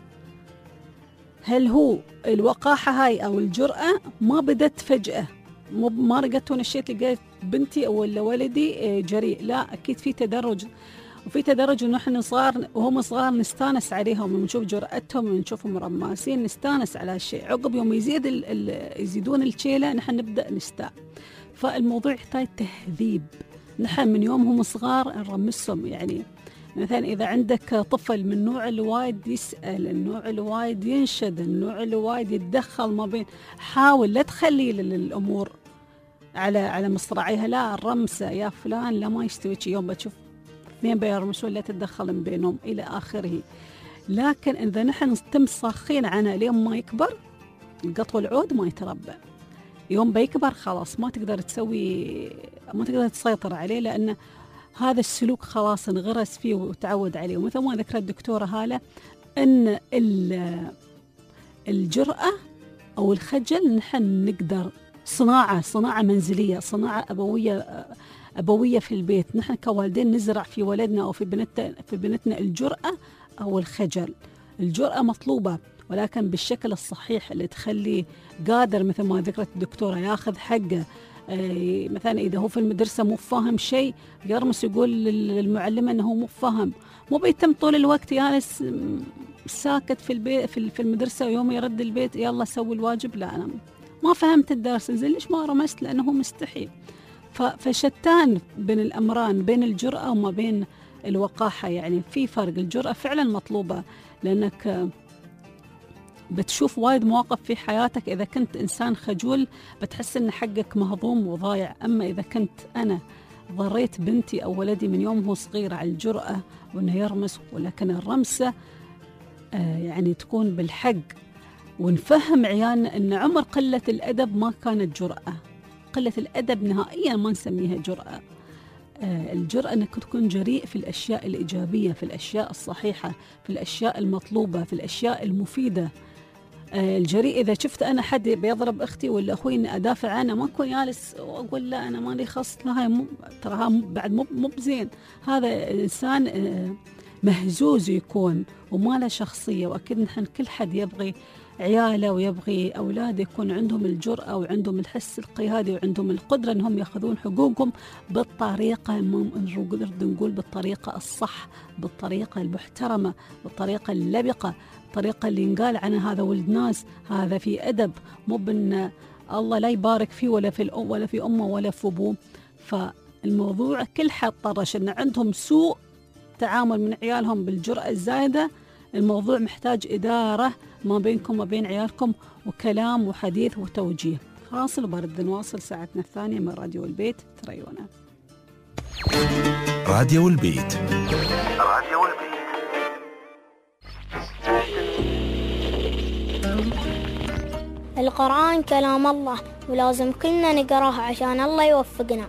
هل هو الوقاحة هاي أو الجرأة ما بدت فجأة، ما رقدت ونشيت لقيت بنتي ولا ولدي جريء، لا أكيد في تدرج، وفي تدرج. ونحن صغار وهم صغار نستانس عليهم ونشوف جرأتهم ونشوفهم رماسين، نستانس على الشيء. عقب يوم يزيدون الشيلة نحن نبدأ نستاء. فالموضوع يحتاج تهذيب. نحن من يومهم صغار نرمسهم، يعني مثلا إذا عندك طفل من النوع الوايد يسأل، النوع الوايد ينشد، النوع الوايد يتدخل ما بين، حاول لا تخلي الأمور على مصراعيها. لا الرمسة يا فلان لا ما يستوي شي، يوم بتشوف اثنين بيرمسون لا تتدخل من بينهم إلى آخره. لكن إذا نحن تم صاخين عنه لين ما يكبر، القط والعود ما يتربى. يوم بيكبر خلاص ما تقدر تسيطر عليه، لأن هذا السلوك خلاص انغرس فيه وتعود عليه. ومثل ما ذكرت الدكتورة هالة أن الجرأة أو الخجل نحن نقدر صناعة منزلية، صناعة أبوية في البيت. نحن كوالدين نزرع في ولدنا أو في بنتنا الجرأة أو الخجل. الجرأة مطلوبة ولكن بالشكل الصحيح اللي تخليه قادر، مثل ما ذكرت الدكتورة، ياخذ حقه. مثلا إذا هو في المدرسة مو فاهم شيء يرمس يقول للمعلمة أنه هو مو فاهم، مو بيتم طول الوقت جالس ساكت في البيت في المدرسة، ويوم يرد البيت يلا سوي الواجب، لا أنا ما فهمت الدرس، زين ليش ما رمست؟ لأنه مستحيل. فشتان بين الأمران، بين الجرأة وما بين الوقاحة. يعني في فرق. الجرأة فعلا مطلوبة، لأنك بتشوف وايد مواقف في حياتك إذا كنت إنسان خجول بتحس إن حقك مهضوم وضايع. أما إذا كنت أنا ضريت بنتي أو ولدي من يوم هو صغير على الجرأة وإنه يرمس، ولكن الرمسة يعني تكون بالحق، ونفهم عيالنا إن عمر قلة الأدب ما كانت جرأة. قلة الأدب نهائيا ما نسميها جرأة. الجرأة أنك تكون جريء في الأشياء الإيجابية، في الأشياء الصحيحة، في الأشياء المطلوبة، في الأشياء المفيدة. الجريء إذا شفت أنا حد بيضرب أختي ولا أخوي إني أدافع عنه، ما أكون جالس وأقول لا أنا مالي خص، لا هاي تراها بعد مو بزين. هذا إنسان مهزوز يكون وما له شخصية. وأكيد نحن كل حد يبغي عياله ويبغي أولاده يكون عندهم الجرأة وعندهم الحس القيادي وعندهم القدرة أنهم يأخذون حقوقهم بالطريقة، نقول بالطريقة الصح، بالطريقة المحترمة، بالطريقة اللبقة، الطريقة اللي ينقال عنها هذا ولد ناس، هذا في أدب، مو بأن الله لا يبارك فيه ولا في أمه ولا في أبوه. فالموضوع كل حد طرش أن عندهم سوء تعامل من عيالهم بالجرأة الزايدة. الموضوع محتاج إدارة ما بينكم وبين عيالكم، وكلام وحديث وتوجيه. فاصل وبرد نواصل ساعتنا الثانية من راديو البيت. تريونا راديو البيت. راديو البيت. القرآن كلام الله ولازم كلنا نقراه عشان الله يوفقنا.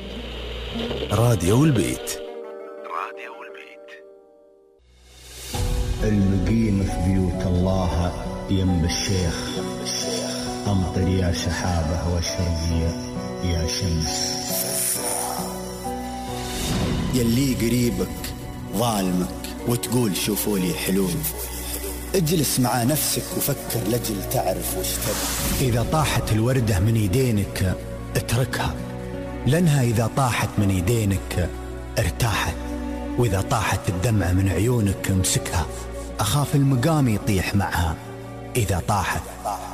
راديو البيت. المقيم في بيوت الله يم الشيخ، أمطر يا سحابة واشرقي يا شمس. يلي قريبك ظالمك وتقول شوفوا لي حلول، اجلس مع نفسك وفكر لجل تعرف وش تبي. إذا طاحت الوردة من يدينك اتركها، لأنها إذا طاحت من يدينك ارتاحت، وإذا طاحت الدمعة من عيونك امسكها، أخاف المقام يطيح معها إذا طاحت.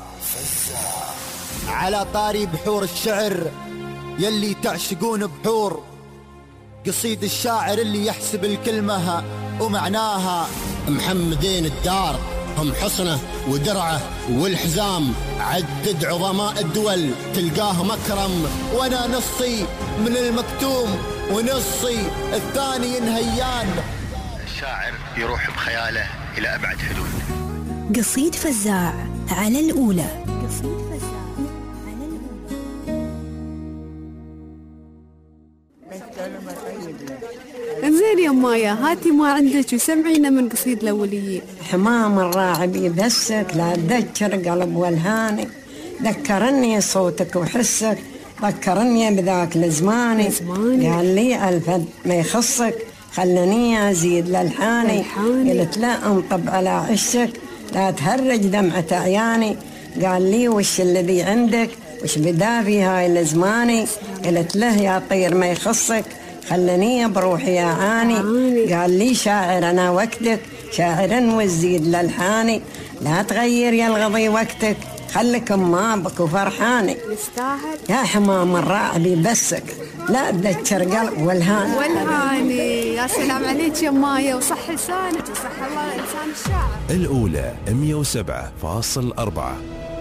على طاري بحور الشعر يلي تعشقون بحور، قصيد الشاعر اللي يحسب الكلمة ومعناها محمدين الدار هم حصنه ودرعه والحزام، عدد عظماء الدول تلقاه مكرم، وانا نصي من المكتوم ونصي الثاني نهيان. الشاعر يروح بخياله إلى أبعد حدود. قصيد فزاع على الأولى. زين يا مايا، هاتي ما عندك وسمعينا من قصيد الأوليين. حمام الراعي يبسك، لا تذكر قلب والهاني، ذكرني صوتك وحسك، ذكرني بذاك الزماني. قال لي الفد ما يخصك، خلني أزيد للحاني. قلت لا انطب على عشك، لا تهرج دمعة عياني. قال لي وش الذي عندك، وش بدا في هاي الزماني. قلت له يا طير ما يخصك، خلني بروحي يا عاني. قال لي شاعر أنا وقتك، شاعر وزيد للحاني. لا تغير يا الغضي وقتك، خلك ما بك وفرحاني. يستاهل يا حمام الراعي بسك، لا تذكر قلب والهاني. يا سلام عليك يا مايا، وصح لسانك وصح الله لسان الشاعر. الأولى 107.4.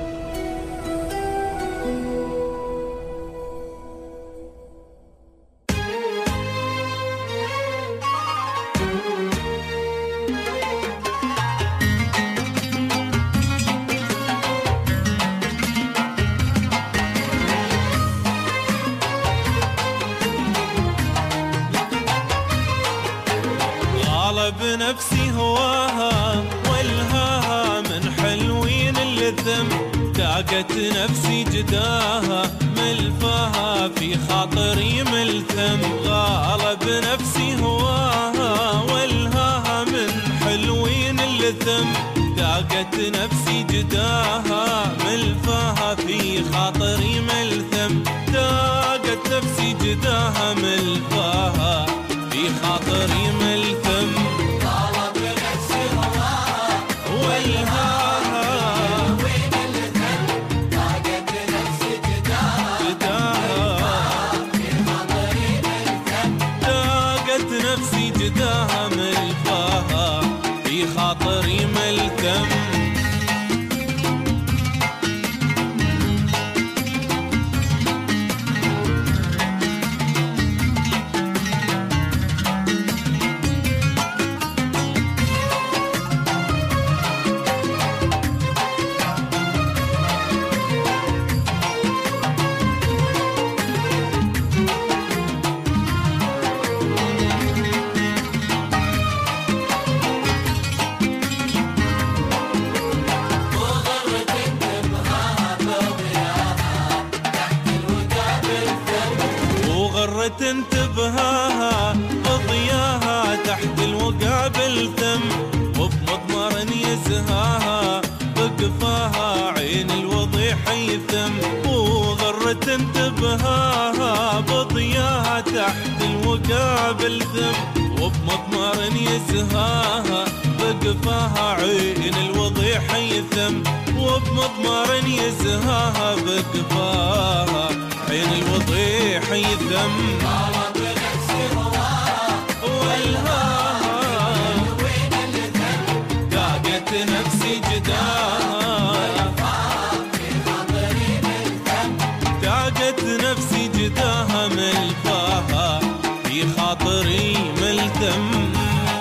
بنفسي هواها والهاها من حلوين اللثم، تاقت نفسي جداها ملفاها في خاطري ملثم. غالب نفسي هواها والهاها من حلوين اللثم، تاقت نفسي جداها ملفاها في خاطري ملثم. تاقت نفسي جداها ملفاها في خاطري ملثم. جداها ملفاها في خاطري ملتم. تنتبهاها بضياها تحت الوقع بالثم، وبمضمر يزهاها بقفاها عين الوضيح يثم. وغرة تنتبهاها بضياها تحت الوقع بالثم، وبمضمر يزهاها بقفاها عين الوضيح يثم. وبمضمر يزهاها بقفاها عين الوضيح يذم. والهاها داقت نفسي جداها، داقت نفسي جداها ملفاها في خاطري ملتم.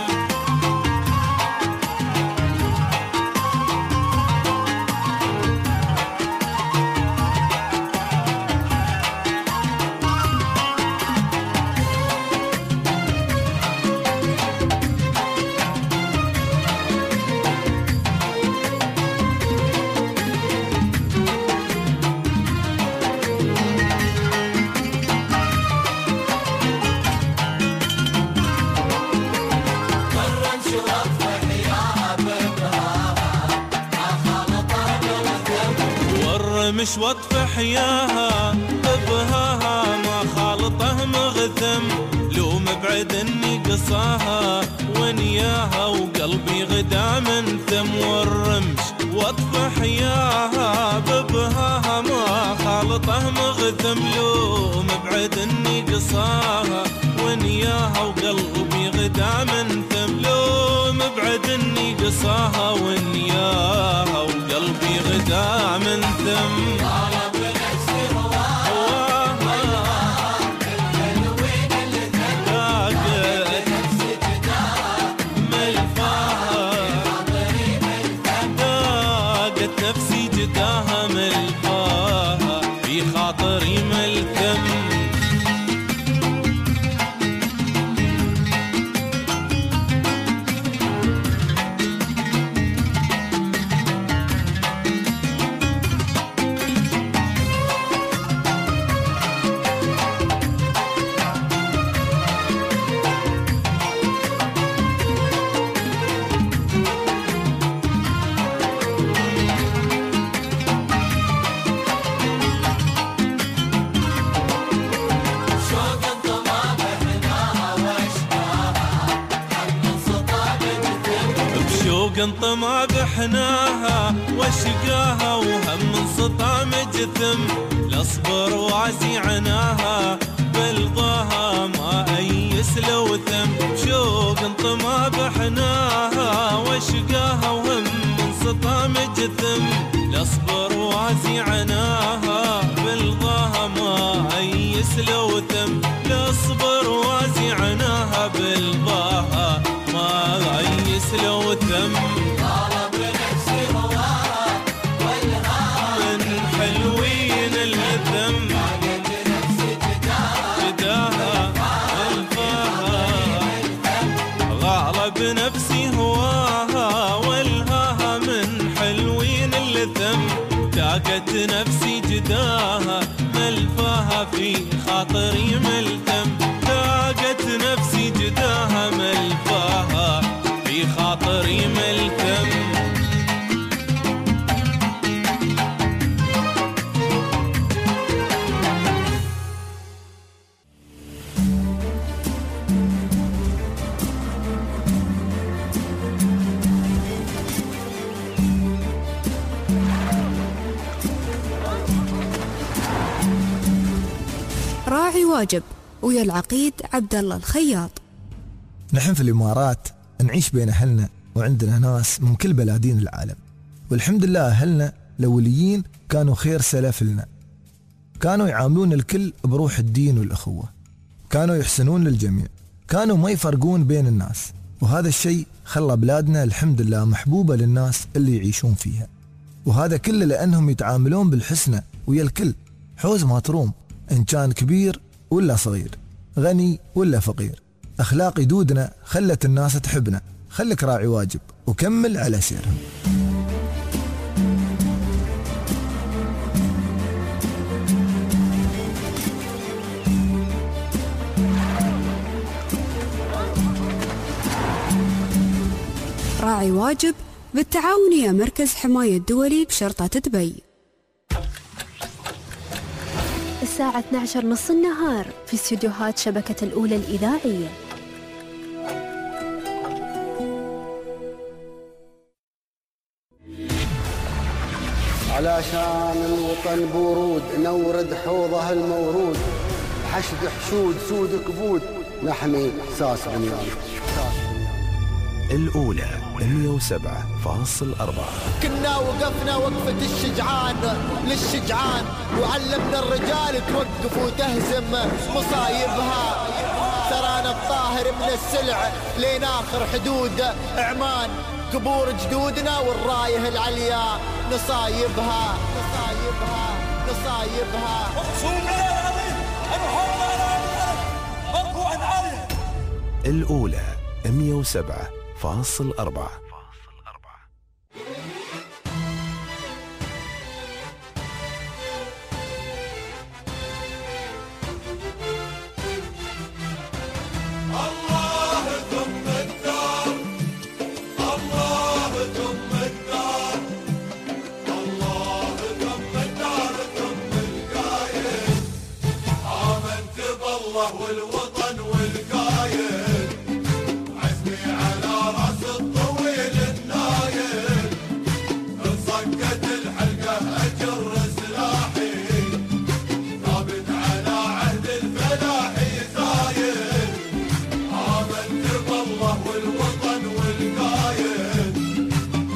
مش وطف حياها ببهاها ما خالطه مغثم. لو مبعد اني قصاها ونياها وقلبي غدا من ثم. والرمش وطف حياها ببهاها ما خالطه مغثم. لو مبعد اني قصاها ونياها وقلبي غدا من ثم. لو مبعد اني شقاها ونياها وقلبي غدا من ثم نفسي جداها ملقاها في خاطري ملتم. انطمع بحناها واشقاها وهم انصطام جثم لاصبر وعزي عناها بلضاها ما ايس لو ثم. شوق انطمع بحناها واشقاها وهم انصطام جثم لاصبر وعزي عناها بلضاها ما ايس لو ثم. لاصبر وعزي عناها بلضاها ما ايس لو ثم. طالب نفسي رواها والهام من حلوين الثم. طالب نفسي جداها الفاها غالب نفسي هواها والهاها من حلوين الثم. تاقت نفسي جداها ملفاها في خاطري ملتم. تاقت نفسي جداها ملفاها في خاطري ملتم. راعي واجب ويا العقيد عبد الله الخياط. نحن في الإمارات نعيش بين أهلنا وعندنا ناس من كل بلادين العالم، والحمد لله أهلنا الأوليين كانوا خير سلف لنا. كانوا يعاملون الكل بروح الدين والأخوة، كانوا يحسنون للجميع، كانوا ما يفرقون بين الناس، وهذا الشيء خلى بلادنا الحمد لله محبوبة للناس اللي يعيشون فيها. وهذا كله لأنهم يتعاملون بالحسنى ويا الكل حوز ما تروم، إن كان كبير ولا صغير، غني ولا فقير. أخلاق جدودنا خلت الناس تحبنا. خلك راعي واجب وكمل على سيرها. راعي واجب بالتعاون يا مركز حماية دولي بشرطة دبي. الساعة 12:30 النهار في استديوهات شبكة الأولى الإذاعية. علشان الوطن بورود نورد حوضه المورود، حشد حشود سود كبود نحمي إحساس بنيان. الأولى 107.4. كنا وقفنا وقفة الشجعان للشجعان، وعلمنا الرجال توقف وتهزم مصايبها. ترانا الطاهر من السلع لين آخر حدود عمان، قبور جدودنا والرايه العليا نصايبها نصايبها نصايبها. الأولى 107.4. والوطن والقايد عزمي على راس الطويل النايل، انصقت الحلقة أجر سلاحي ثابت على عهد الفلاحي زايد. آمنت بالله والوطن والقايد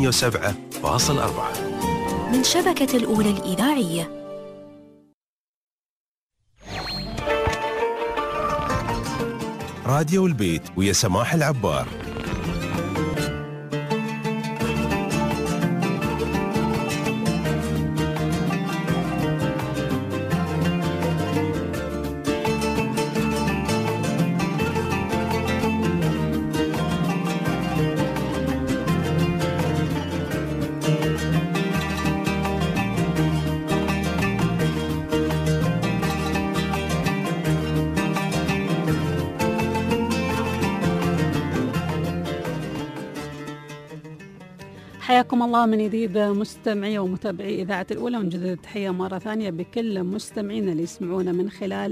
107.4 من شبكة الأولى الإذاعية. راديو البيت ويا سماح العبار. حياكم الله من جديد مستمعي ومتابعي إذاعة الأولى، ونجدد التحية مرة ثانية بكل مستمعينا اللي يسمعونا من خلال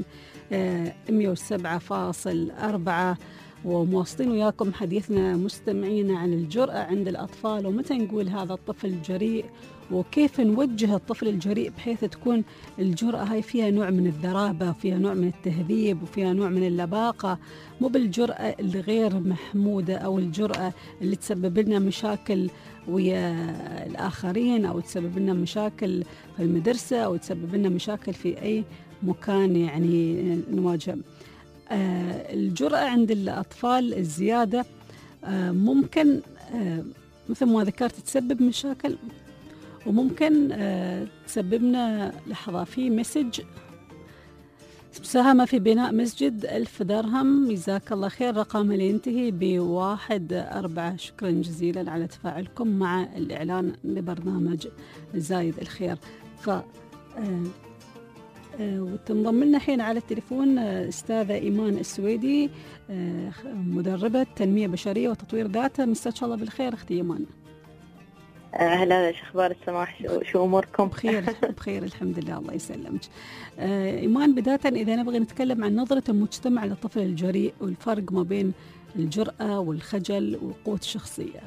107.4، ومواصلين وياكم حديثنا مستمعينا عن الجرأة عند الأطفال، ومتى نقول هذا الطفل جريء، وكيف نوجه الطفل الجريء بحيث تكون الجرأة هاي فيها نوع من الذرابة، وفيها نوع من التهذيب، وفيها نوع من اللباقة، مو بالجرأة اللي غير محمودة أو الجرأة اللي تسبب لنا مشاكل ويا الآخرين، أو تسبب لنا مشاكل في المدرسة، أو تسبب لنا مشاكل في أي مكان يعني نواجه. الجرأة عند الأطفال الزيادة ممكن مثل ما ذكرت تسبب مشاكل، وممكن تسببنا لحظة في مسج: مساهمة في بناء مسجد 1000 درهم، جزاك الله خير، رقم اللي ينتهي ب14. شكرا جزيلا على تفاعلكم مع الإعلان لبرنامج زايد الخير. وتنضم لنا الحين على التليفون أستاذة إيمان السويدي، مدربة تنمية بشرية وتطوير ذات. مساك الله بالخير أختي إيمان. هلا، شو اخبار السماح؟ شو اموركم؟ بخير الحمد لله، الله يسلمك. ايمان، بدايه اذا نبغى نتكلم عن نظره المجتمع للطفل الجريء والفرق ما بين الجرأة والخجل وقوة الشخصية.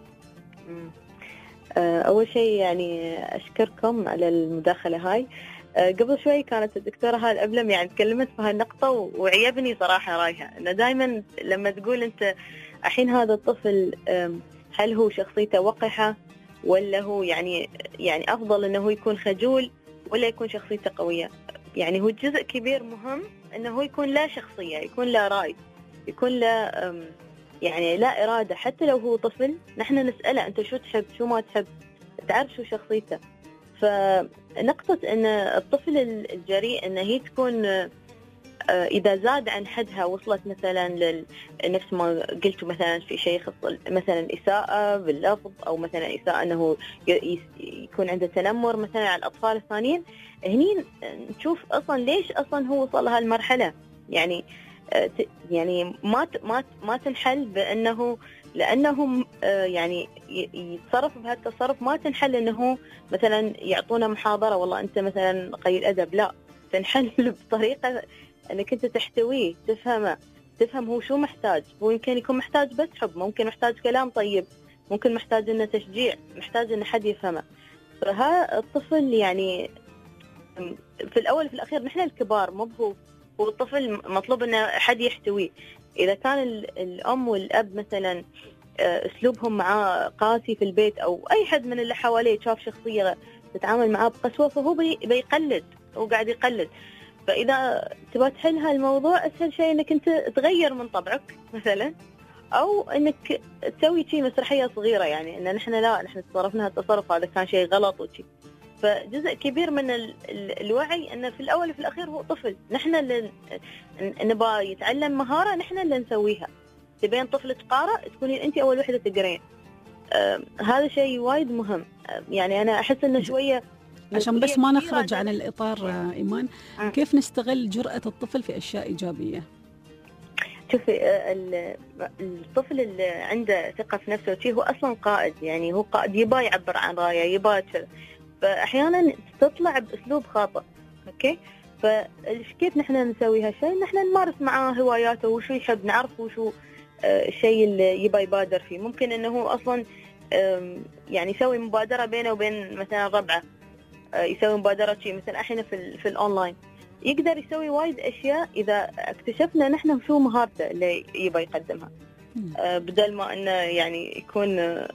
اول شيء يعني اشكركم على المداخله هاي. قبل شوي كانت الدكتوره هاي الأبلم يعني تكلمت في هالنقطه وعيبني صراحه رايها، انه دائما لما تقول انت الحين هذا الطفل هل هو شخصيته وقحة ولا هو يعني أفضل أنه يكون خجول ولا يكون شخصيته قوية؟ يعني هو جزء كبير مهم أنه هو يكون لا شخصية، يكون لا رأي، يكون لا يعني لا إرادة. حتى لو هو طفل نحن نسأله أنت شو تحب شو ما تحب، تعرف شو شخصيته. فنقطة أن الطفل الجريء أنه هي تكون إذا زاد عن حدها، وصلت مثلا نفس ما قلت مثلا في شيء يخص مثلا إساءة باللفظ، أو مثلا إساءة أنه يكون عنده تنمر مثلا على الأطفال الثانيين، هني نشوف أصلا ليش أصلا هو وصل لهالمرحلة. يعني ما تنحل بأنه لأنهم يعني يتصرف بهالتصرف، ما تنحل أنه مثلا يعطونا محاضرة والله أنت مثلا قليل أدب، لا، تنحل بطريقة أنك أنت تحتويه، تفهم هو شو محتاج. هو يمكن يكون محتاج بس حب، ممكن محتاج كلام طيب، ممكن محتاج إنه تشجيع، محتاج إن حد يفهمه. فها الطفل يعني في الأول وفي الأخير نحن الكبار، مو هو الطفل مطلوب إنه حد يحتويه. إذا كان الأم والأب مثلا أسلوبهم معاه قاسي في البيت، أو أي حد من اللي حواليه شاف شخصية تتعامل معاه بقسوة، فهو بيقلد، هو قاعد يقلد. فإذا تبغى تحل هالموضوع، أسهل شيء إنك أنت تغير من طبعك مثلا، أو إنك تسوي شيء مسرحية صغيرة، يعني إن نحن تصرفنا هالتصرف هذا كان شيء غلط وشيء. فجزء كبير من الوعي إنه في الأول وفي الأخير هو طفل، نحن اللي نبغى يتعلم مهارة، نحن اللي نسويها. تبين طفل تقارأ، تكونين أنت أول وحدة تقرين. هذا شيء وايد مهم. يعني أنا أحس إنه شوية عشان بس ما نخرج عن الإطار إيمان، كيف نستغل جرأة الطفل في أشياء إيجابية؟ شوفي، الطفل اللي عنده ثقة في نفسه هو أصلا قائد، يعني هو قائد، يبغى يعبر عن رأيه، يبغى كذا. فأحيانا تطلع بأسلوب خاطئ، أوكي؟ فكيف نحن نسوي هالشيء؟ نحن نمارس معاه هواياته، وشو يحب، نعرف وشو الشيء اللي يبغى يبادر فيه. ممكن إنه هو أصلا يعني يسوي مبادرة بينه وبين مثلا ربعه، يسوي مبادرة شيء مثلا احنا في الأونلاين، يقدر يسوي وايد أشياء إذا اكتشفنا نحن شو مهارته اللي يبغى يقدمها. بدل ما إنه يعني يكون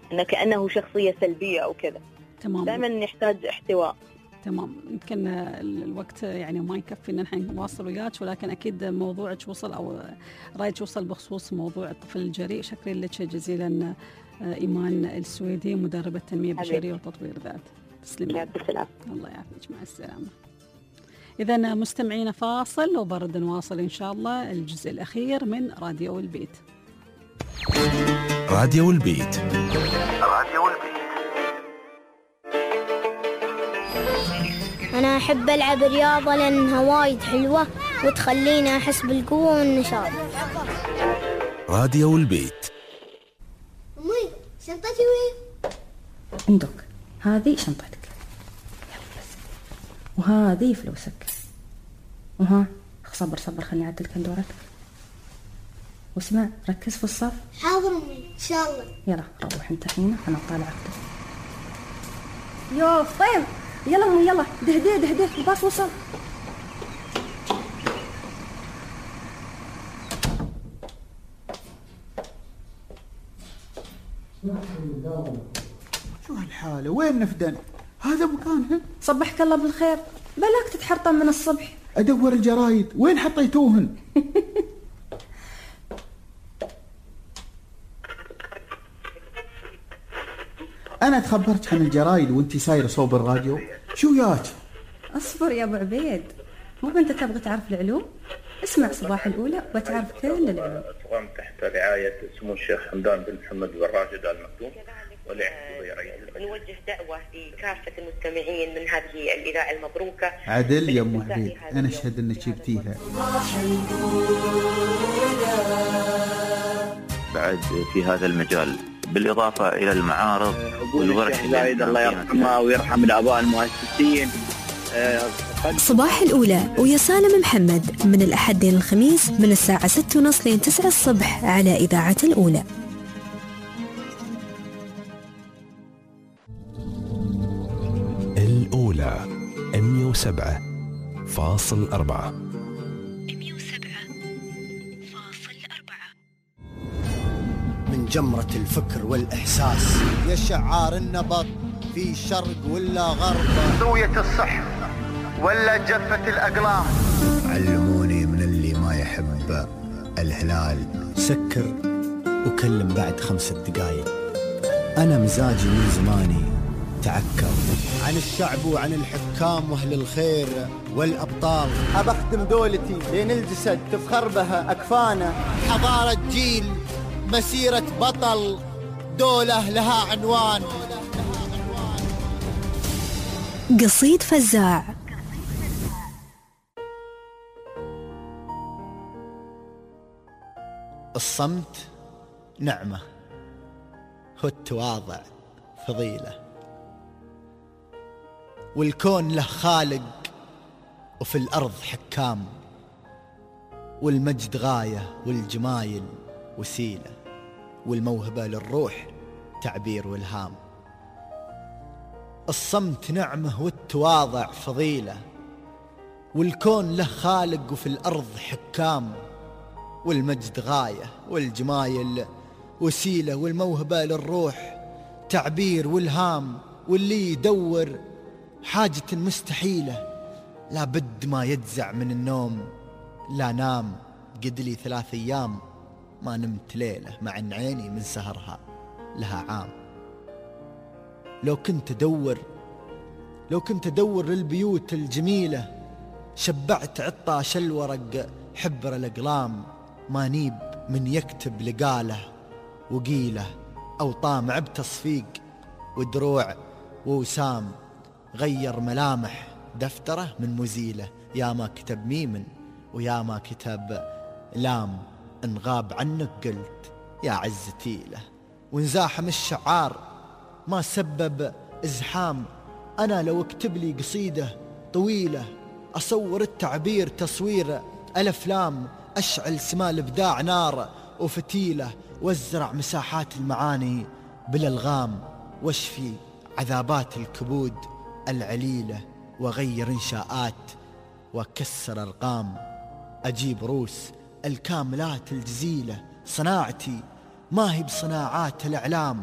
انه كأنه شخصية سلبية او كذا. تمام. دائما نحتاج احتواء. تمام. يمكن الوقت يعني ما يكفي ان احنا نواصل وياك، ولكن اكيد موضوعك وصل او رايك وصل بخصوص موضوع الطفل الجريء. شكرا لك جزيلا إيمان السويدي، مدربة تنمية بشرية وتطوير ذات. تسلمي. يعطيك العافية. الله يعافيك، مع السلامة. إذا مستمعينا فاصل وبرد نواصل إن شاء الله الجزء الأخير من راديو البيت. راديو البيت. راديو البيت. أنا أحب ألعب رياضة لأنها وايد حلوة وتخليني أحس بالقوة والنشاط. راديو البيت. أمي شنطتي وين؟ عندك هذه شنطتك، يلا بس، وهذه فلوسك، وها صبر خلني أعدلك دورتك، واسمع ركز في الصف. حاضر أمي إن شاء الله. يلا روح انت هنا أنا أطالعك. يوف طيب يلا أمي يلا دهديه الباص وصل. شو هالحالة؟ وين نفدن؟ هذا مكانهن؟ صبحك الله بالخير، بلاك تتحرطم من الصبح. أدور الجرايد، وين حطيتوهن؟ أنا تخبرت عن الجرايد وانتي سايرة صوب الراديو، شو ياك؟ أصبر يا أبو عبيد، مو بنت تبغى تعرف العلوم؟ اسمع صباح الأولى وتعرف كل العلوم. تقام تحت رعاية سمو الشيخ حمدان بن محمد بن راشد آل مكتوم. نوجه دعوة لكافة المستمعين من هذه الإذاعة المبروكة. عدل يا أم عبيد، أنا أشهد أنك جبتيها. بعد في هذا المجال بالإضافة إلى المعارض والورش زايد الله يرحمه ويرحم الآباء المؤسسين. صباح الأولى ويا سالم محمد من الأحد للخميس من الساعة 6:30 لين 9 الصبح على إذاعة الأولى. الأولى 107.4. من جمرة الفكر والإحساس يا شعار النبض في شرق ولا غرب، زوية الصح ولا جفة الأقلام. علموني من اللي ما يحب الهلال سكر وكلم بعد 5 دقايق. أنا مزاجي من زماني تعكر عن الشعب وعن الحكام واهل الخير والابطال. أبخدم دولتي لين الجسد تفخر بها أكفانا. حضارة جيل، مسيرة بطل، دولة لها عنوان. قصيد فزاع. الصمت نعمة، والتواضع فضيلة، والكون له خالق وفي الأرض حكام، والمجد غاية والجمايل وسيلة، والموهبة للروح تعبير والهام. الصمت نعمة والتواضع فضيلة، والكون له خالق وفي الأرض حكام، والمجد غاية والجمايل وسيلة، والموهبة للروح تعبير والهام. واللي يدور حاجة مستحيلة لابد ما يجزع من النوم. لا نام قد لي 3 أيام ما نمت ليلة، مع ان عيني من سهرها لها عام. لو كنت أدور للبيوت الجميلة، شبعت عطاش الورق حبر الأقلام. ما نيب من يكتب لقاله وقيله، أو طامع بتصفيق ودروع ووسام. غير ملامح دفتره من مزيله، يا ما كتب ميم ويا ما كتب لام. إن غاب عنك قلت يا عزتي له، وانزاحم الشعار ما سبب ازحام. أنا لو اكتب لي قصيدة طويلة، أصور التعبير تصوير الأفلام. أشعل سما الإبداع نار وفتيلة، وازرع مساحات المعاني بالألغام. واشفي عذابات الكبود العليلة، وغير إنشاءات وكسر أرقام. أجيب روس الكاملات الجزيلة، صناعتي ما هي بصناعات الإعلام.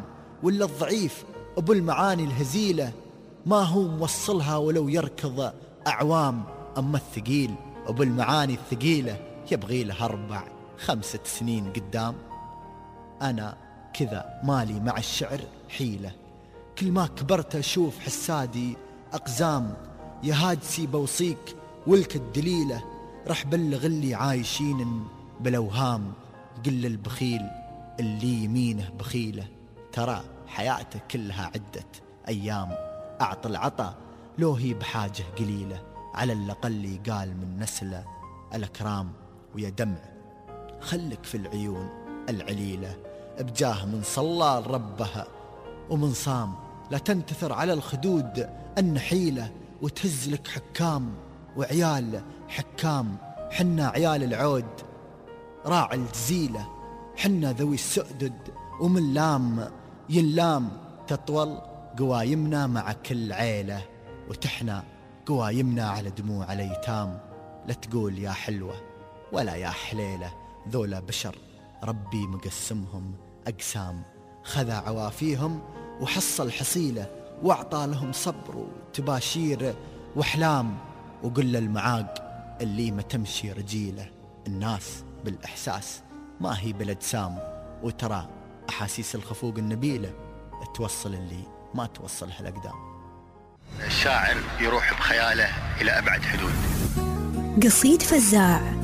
ولا الضعيف أبو المعاني الهزيلة ما هو موصلها ولو يركض أعوام. أما الثقيل أبو المعاني الثقيلة يبغي له 4-5 سنين قدام. أنا كذا مالي مع الشعر حيلة، كل ما كبرت أشوف حسادي أقزام. يا هادسي بوصيك ولك الدليلة، رح بلغ اللي عايشين بالأوهام. قل البخيل اللي يمينه بخيلة، ترى حياته كلها عدة أيام. أعطى العطا لو هي بحاجة قليلة، على الأقل قال من نسله الأكرام. ويا دمع خلك في العيون العليلة، بجاه من صلى لربها ومن صام. لا تنتثر على الخدود النحيلة، وتهزلك حكام وعيال حكام. حنا عيال العود راعي الجزيلة، حنا ذوي السؤدد ومن لام ينلام. تطول قوايمنا مع كل عيلة، وتحنى قوايمنا على دموع الأيتام. لا تقول يا حلوة ولا يا حليلة، ذولا بشر ربي مقسمهم أقسام. خذا عوافيهم وحصل حصيلة، واعطى لهم صبر وتباشير وأحلام. وقل للمعاق اللي ما تمشي رجيلة، الناس بالإحساس ما هي بالأجسام. وترى أحاسيس الخفوق النبيلة توصل اللي ما توصلها الأقدام. الشاعر يروح بخياله إلى أبعد حدود. قصيد فزاع.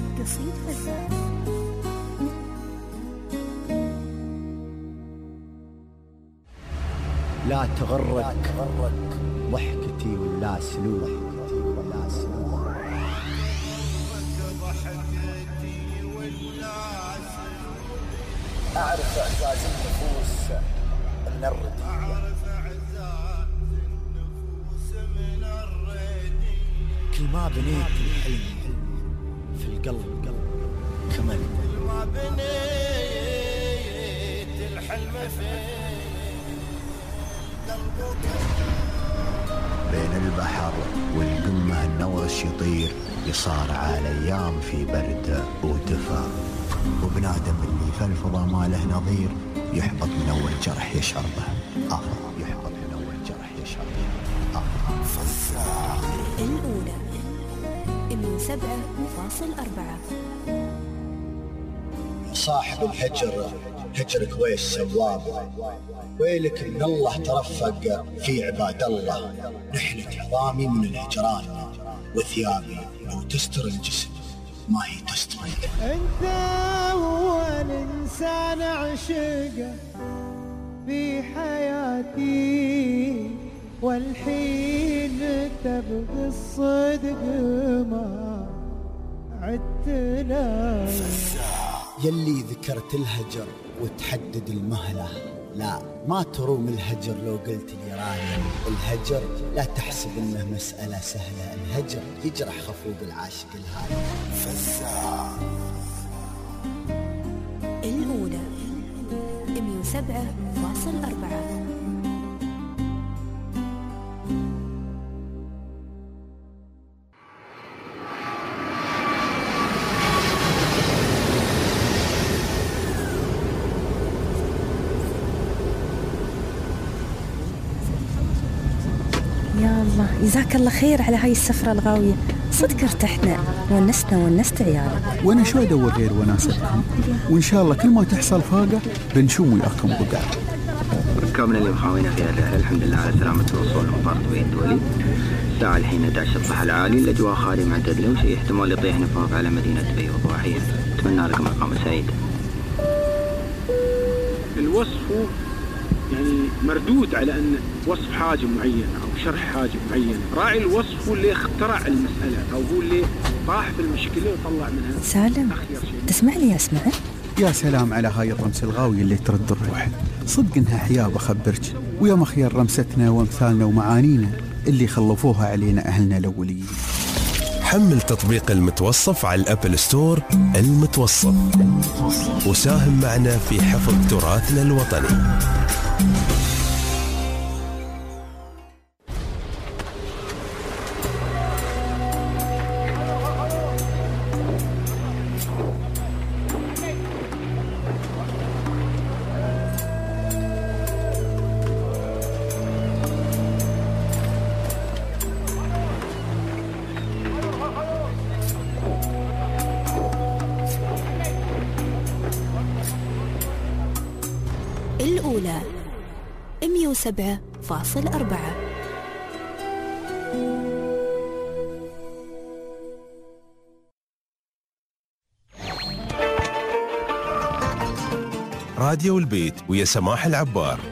لا تغرك ضحكتي ولا سلوك، أعرف إعزاز النفوس من الردية، كل ما بنيت الحلم في القلب كمل. كل ما بنيت الحلم في بين البحر والقمة النوش يطير، يصارع الأيام في برد ودفا. وبنادم اللي في الفضا ما له نظير، يحبط من أول جرح يشعر به يحبط من أول جرح يشعر به فزاع. الأولى 107.4. صاحب الهجر هجرك ويش سواب، ويلك من الله ترفق في عباد الله. نحلة عظامي من الهجران، وثيابي لو تستر الجسم ما هي تستر. انت هو الانسان عشقه في حياتي، والحين تبغي الصدق ما عدتنا. يلي ذكرت الهجر وتحدد المهلة، لا ما تروم الهجر. لو قلت لي رايم الهجر لا تحسب انه مسألة سهلة، الهجر يجرح خفوق العاشق الهاي. فزاع. الأولى 107.4. يا الله جزاك الله خير على هاي السفرة الغاوية، صدق ارتحنا ونسنا ونست عيالك. وانا شو ادور غير وناستكم، وان شاء الله كل ما تحصل فاقة بنشوم وياكم بقى. ركابنا اللي مخاوينا في الرحلة الحمد لله على سلامة الوصول لمطار دبي الدولي. الساعة الحين 11 الصباح العالي، الأجواء خالية معتدلة وشيء احتمال يطيح نفاق على مدينة دبي وضواحيها. أتمنى لكم إقامة سعيدة. الوصف يعني مردود على أن وصف حاجة معينة أو شرح حاجة معينة. راعي الوصف هو اللي اخترع المسألة أو هو اللي طاح في المشكلة وطلع منها. سالم تسمعني يا اسمع. يا سلام على هاي الرمس الغاوية اللي ترد الروح، صدق انها حياة بخبرك. ويا مخير رمستنا وامثالنا ومعانينا اللي خلفوها علينا أهلنا الأوليين. حمل تطبيق المتوصف على الأبل ستور. المتوصف، وساهم معنا في حفظ تراثنا الوطني. 107.4. راديو البيت ويا سماح العبار.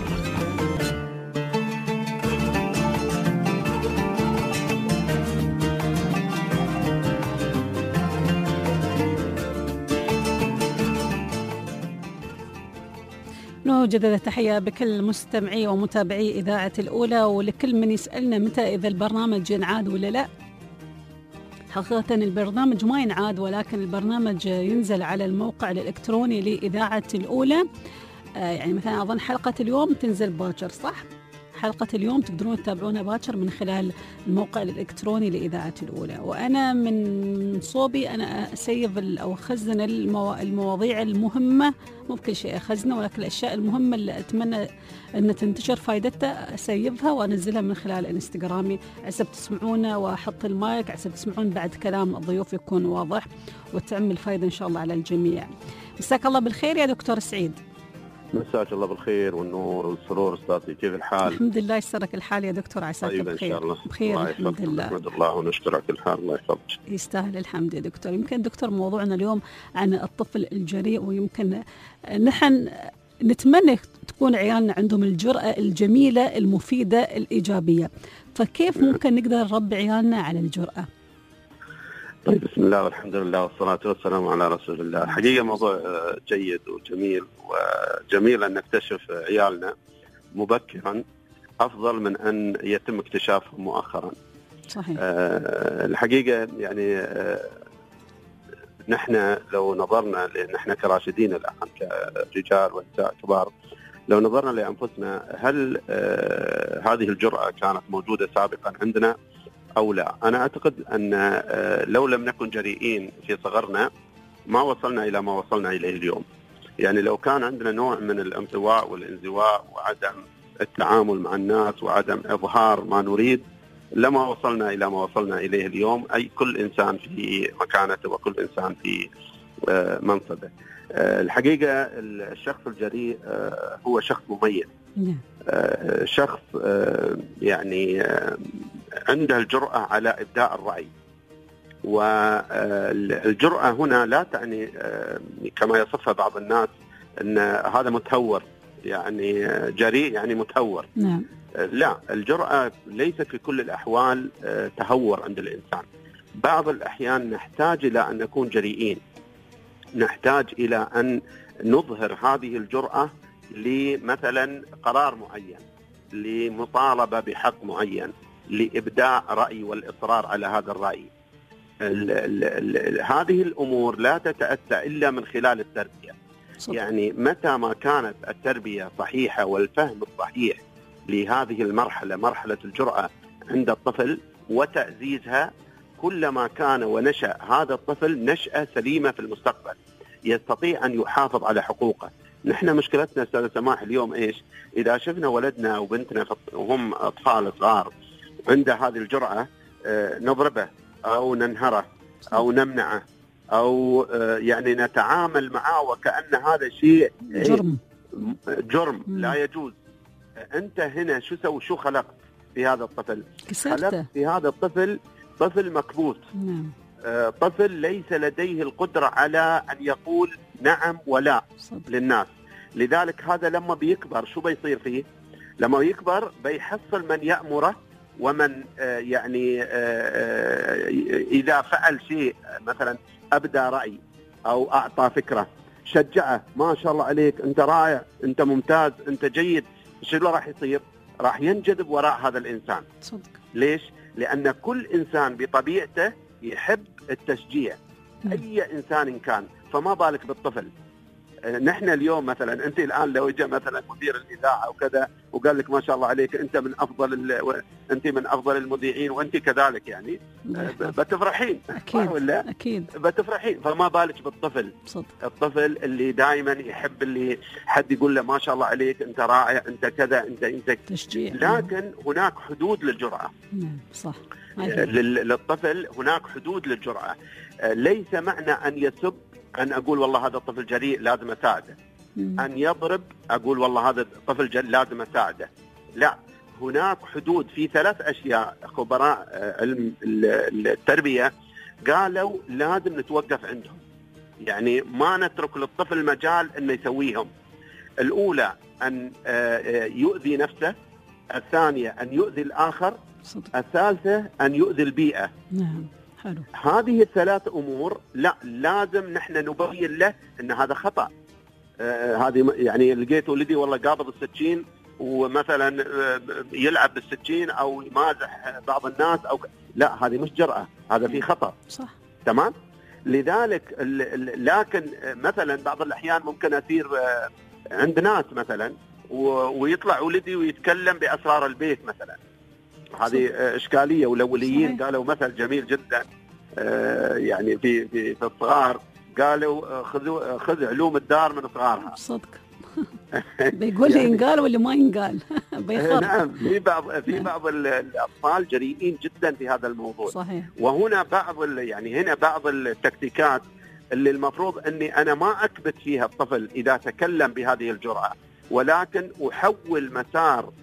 نوجد التحية بكل مستمعي ومتابعي إذاعة الأولى، ولكل من يسألنا متى إذا البرنامج ينعاد ولا لا. حقيقة البرنامج ما ينعاد، ولكن البرنامج ينزل على الموقع الإلكتروني لإذاعة الأولى. يعني مثلا أظن حلقة اليوم تنزل باكر، صح؟ حلقة اليوم تقدرون تتابعونها باكر من خلال الموقع الإلكتروني لإذاعة الأولى. وأنا من صوبي أنا أسيف أو أخزن المواضيع المهمة، مو بكل شيء أخزنه، ولكن الأشياء المهمة اللي أتمنى أن تنتشر فائدتها أسيفها وأنزلها من خلال إنستغرامي، عسب تسمعونا وأحط المايك عسب تسمعون بعد كلام الضيوف يكون واضح وتعمل فائدة إن شاء الله على الجميع. مساك الله بالخير يا دكتور سعيد. مساك الله بالخير والنور والسرور. استاذي كيف الحال؟ الحمد لله يسرك الحال يا دكتور، عساك طيب بخير. إن شاء الله. بخير الحمد لله. نحمد الله ونشكرك الحال. الله يحفظك. يستاهل الحمد يا دكتور. يمكن دكتور موضوعنا اليوم عن الطفل الجريء، ويمكن نحن نتمنى تكون عيالنا عندهم الجرأة الجميلة المفيدة الإيجابية، فكيف ممكن نقدر نربي عيالنا على الجرأة؟ طيب بسم الله والحمد لله والصلاة والسلام على رسول الله. حقيقة موضوع جيد وجميل، وجميل أن نكتشف عيالنا مبكرا أفضل من أن يتم اكتشافهم مؤخرا. صحيح. الحقيقة يعني نحن لو نظرنا، لأن نحن كراشدين الآن كرجال ونساء كبار، لو نظرنا لأنفسنا هل هذه الجرأة كانت موجودة سابقا عندنا أو لا؟ أنا أعتقد أن لو لم نكن جريئين في صغرنا ما وصلنا إلى ما وصلنا إليه اليوم. يعني لو كان عندنا نوع من الانطواء والانزواء وعدم التعامل مع الناس وعدم إظهار ما نريد لما وصلنا إلى ما وصلنا إليه اليوم. أي كل إنسان في مكانته وكل إنسان في منصبه. الحقيقة الشخص الجريء هو شخص مميز، شخص يعني عنده الجرأة على إبداء الرأي. والجرأة هنا لا تعني كما يصفها بعض الناس أن هذا متهور، يعني جريء يعني متهور. نعم. لا، الجرأة ليست في كل الأحوال تهور عند الإنسان. بعض الأحيان نحتاج إلى أن نكون جريئين، نحتاج إلى أن نظهر هذه الجرأة لمثلا قرار معين، لمطالبة بحق معين، لإبداء رأي والإصرار على هذا الرأي. هذه الأمور لا تتأتى إلا من خلال التربية. يعني متى ما كانت التربية صحيحة والفهم الصحيح لهذه المرحلة، مرحلة الجرأة عند الطفل وتعزيزها، كلما كان ونشأ هذا الطفل نشأة سليمة في المستقبل، يستطيع أن يحافظ على حقوقه. نحن مشكلتنا أستاذ سماح اليوم إيش؟ إذا شفنا ولدنا أو بنتنا وهم أطفال صغار عنده هذه الجرأة نضربه أو ننهره أو نمنعه أو يعني نتعامل معه وكأن هذا شيء جرم لا يجوز. أنت هنا شو سوي؟ شو خلقت في هذا الطفل؟ خلقت في هذا الطفل طفل مكبوت. نعم. طفل ليس لديه القدرة على أن يقول نعم ولا للناس. لذلك هذا لما بيكبر شو بيصير فيه؟ لما يكبر بيحصل من يأمره ومن يعني إذا فعل شيء مثلا أبدى رأي أو أعطى فكرة شجعه، ما شاء الله عليك أنت رائع أنت ممتاز أنت جيد، شو راح يصير؟ راح ينجذب وراء هذا الإنسان. صدق. ليش؟ لأن كل إنسان بطبيعته يحب التشجيع. أي إنسان كان، فما بالك بالطفل. نحن اليوم مثلا أنت الآن لو جاء مثلا مدير الإذاعة أو كذا وقال لك ما شاء الله عليك أنت من أفضل المذيعين وأنت كذلك، يعني بتفرحين. أكيد. ولا أكيد بتفرحين. فما بالك بالطفل. صدق. الطفل اللي دائما يحب اللي حد يقول له ما شاء الله عليك أنت رائع أنت كذا أنت تشجيع. لكن هناك حدود للجرأة. صح. للطفل هناك حدود للجرأة. ليس معنى أن يسب أن أقول والله هذا الطفل جريء لازم أساعده. أن يضرب أقول والله هذا طفل لازم أساعده. لا، هناك حدود في 3 أشياء خبراء علم التربية قالوا لازم نتوقف عندهم، يعني ما نترك للطفل مجال أنه يسويهم. الأولى أن يؤذي نفسه، الثانية أن يؤذي الآخر، الثالثة أن يؤذي البيئة. نعم، حلو. هذه ال3 أمور لا لازم نحن نبين له أن هذا خطأ. هذه يعني لقيت ولدي والله قابض السكين ومثلا يلعب بالسكين أو يمازح بعض الناس لا، هذه مش جرأة، هذا في خطأ. صح. تمام. لذلك لكن مثلا بعض الأحيان ممكن أثير عند ناس مثلا ويطلع ولدي ويتكلم بأسرار البيت مثلا، هذه إشكالية. والأوليين قالوا مثل جميل جدا، يعني في الصغار قالوا خذ علوم الدار من صغارها. صدق. بيقول لي ينقال ولا ما ينقال. نعم، في بعض الأطفال جريئين جدا في هذا الموضوع. صحيح. وهنا بعض التكتيكات اللي المفروض أني أنا ما أكبت فيها الطفل إذا تكلم بهذه الجرأة، ولكن أحول مسار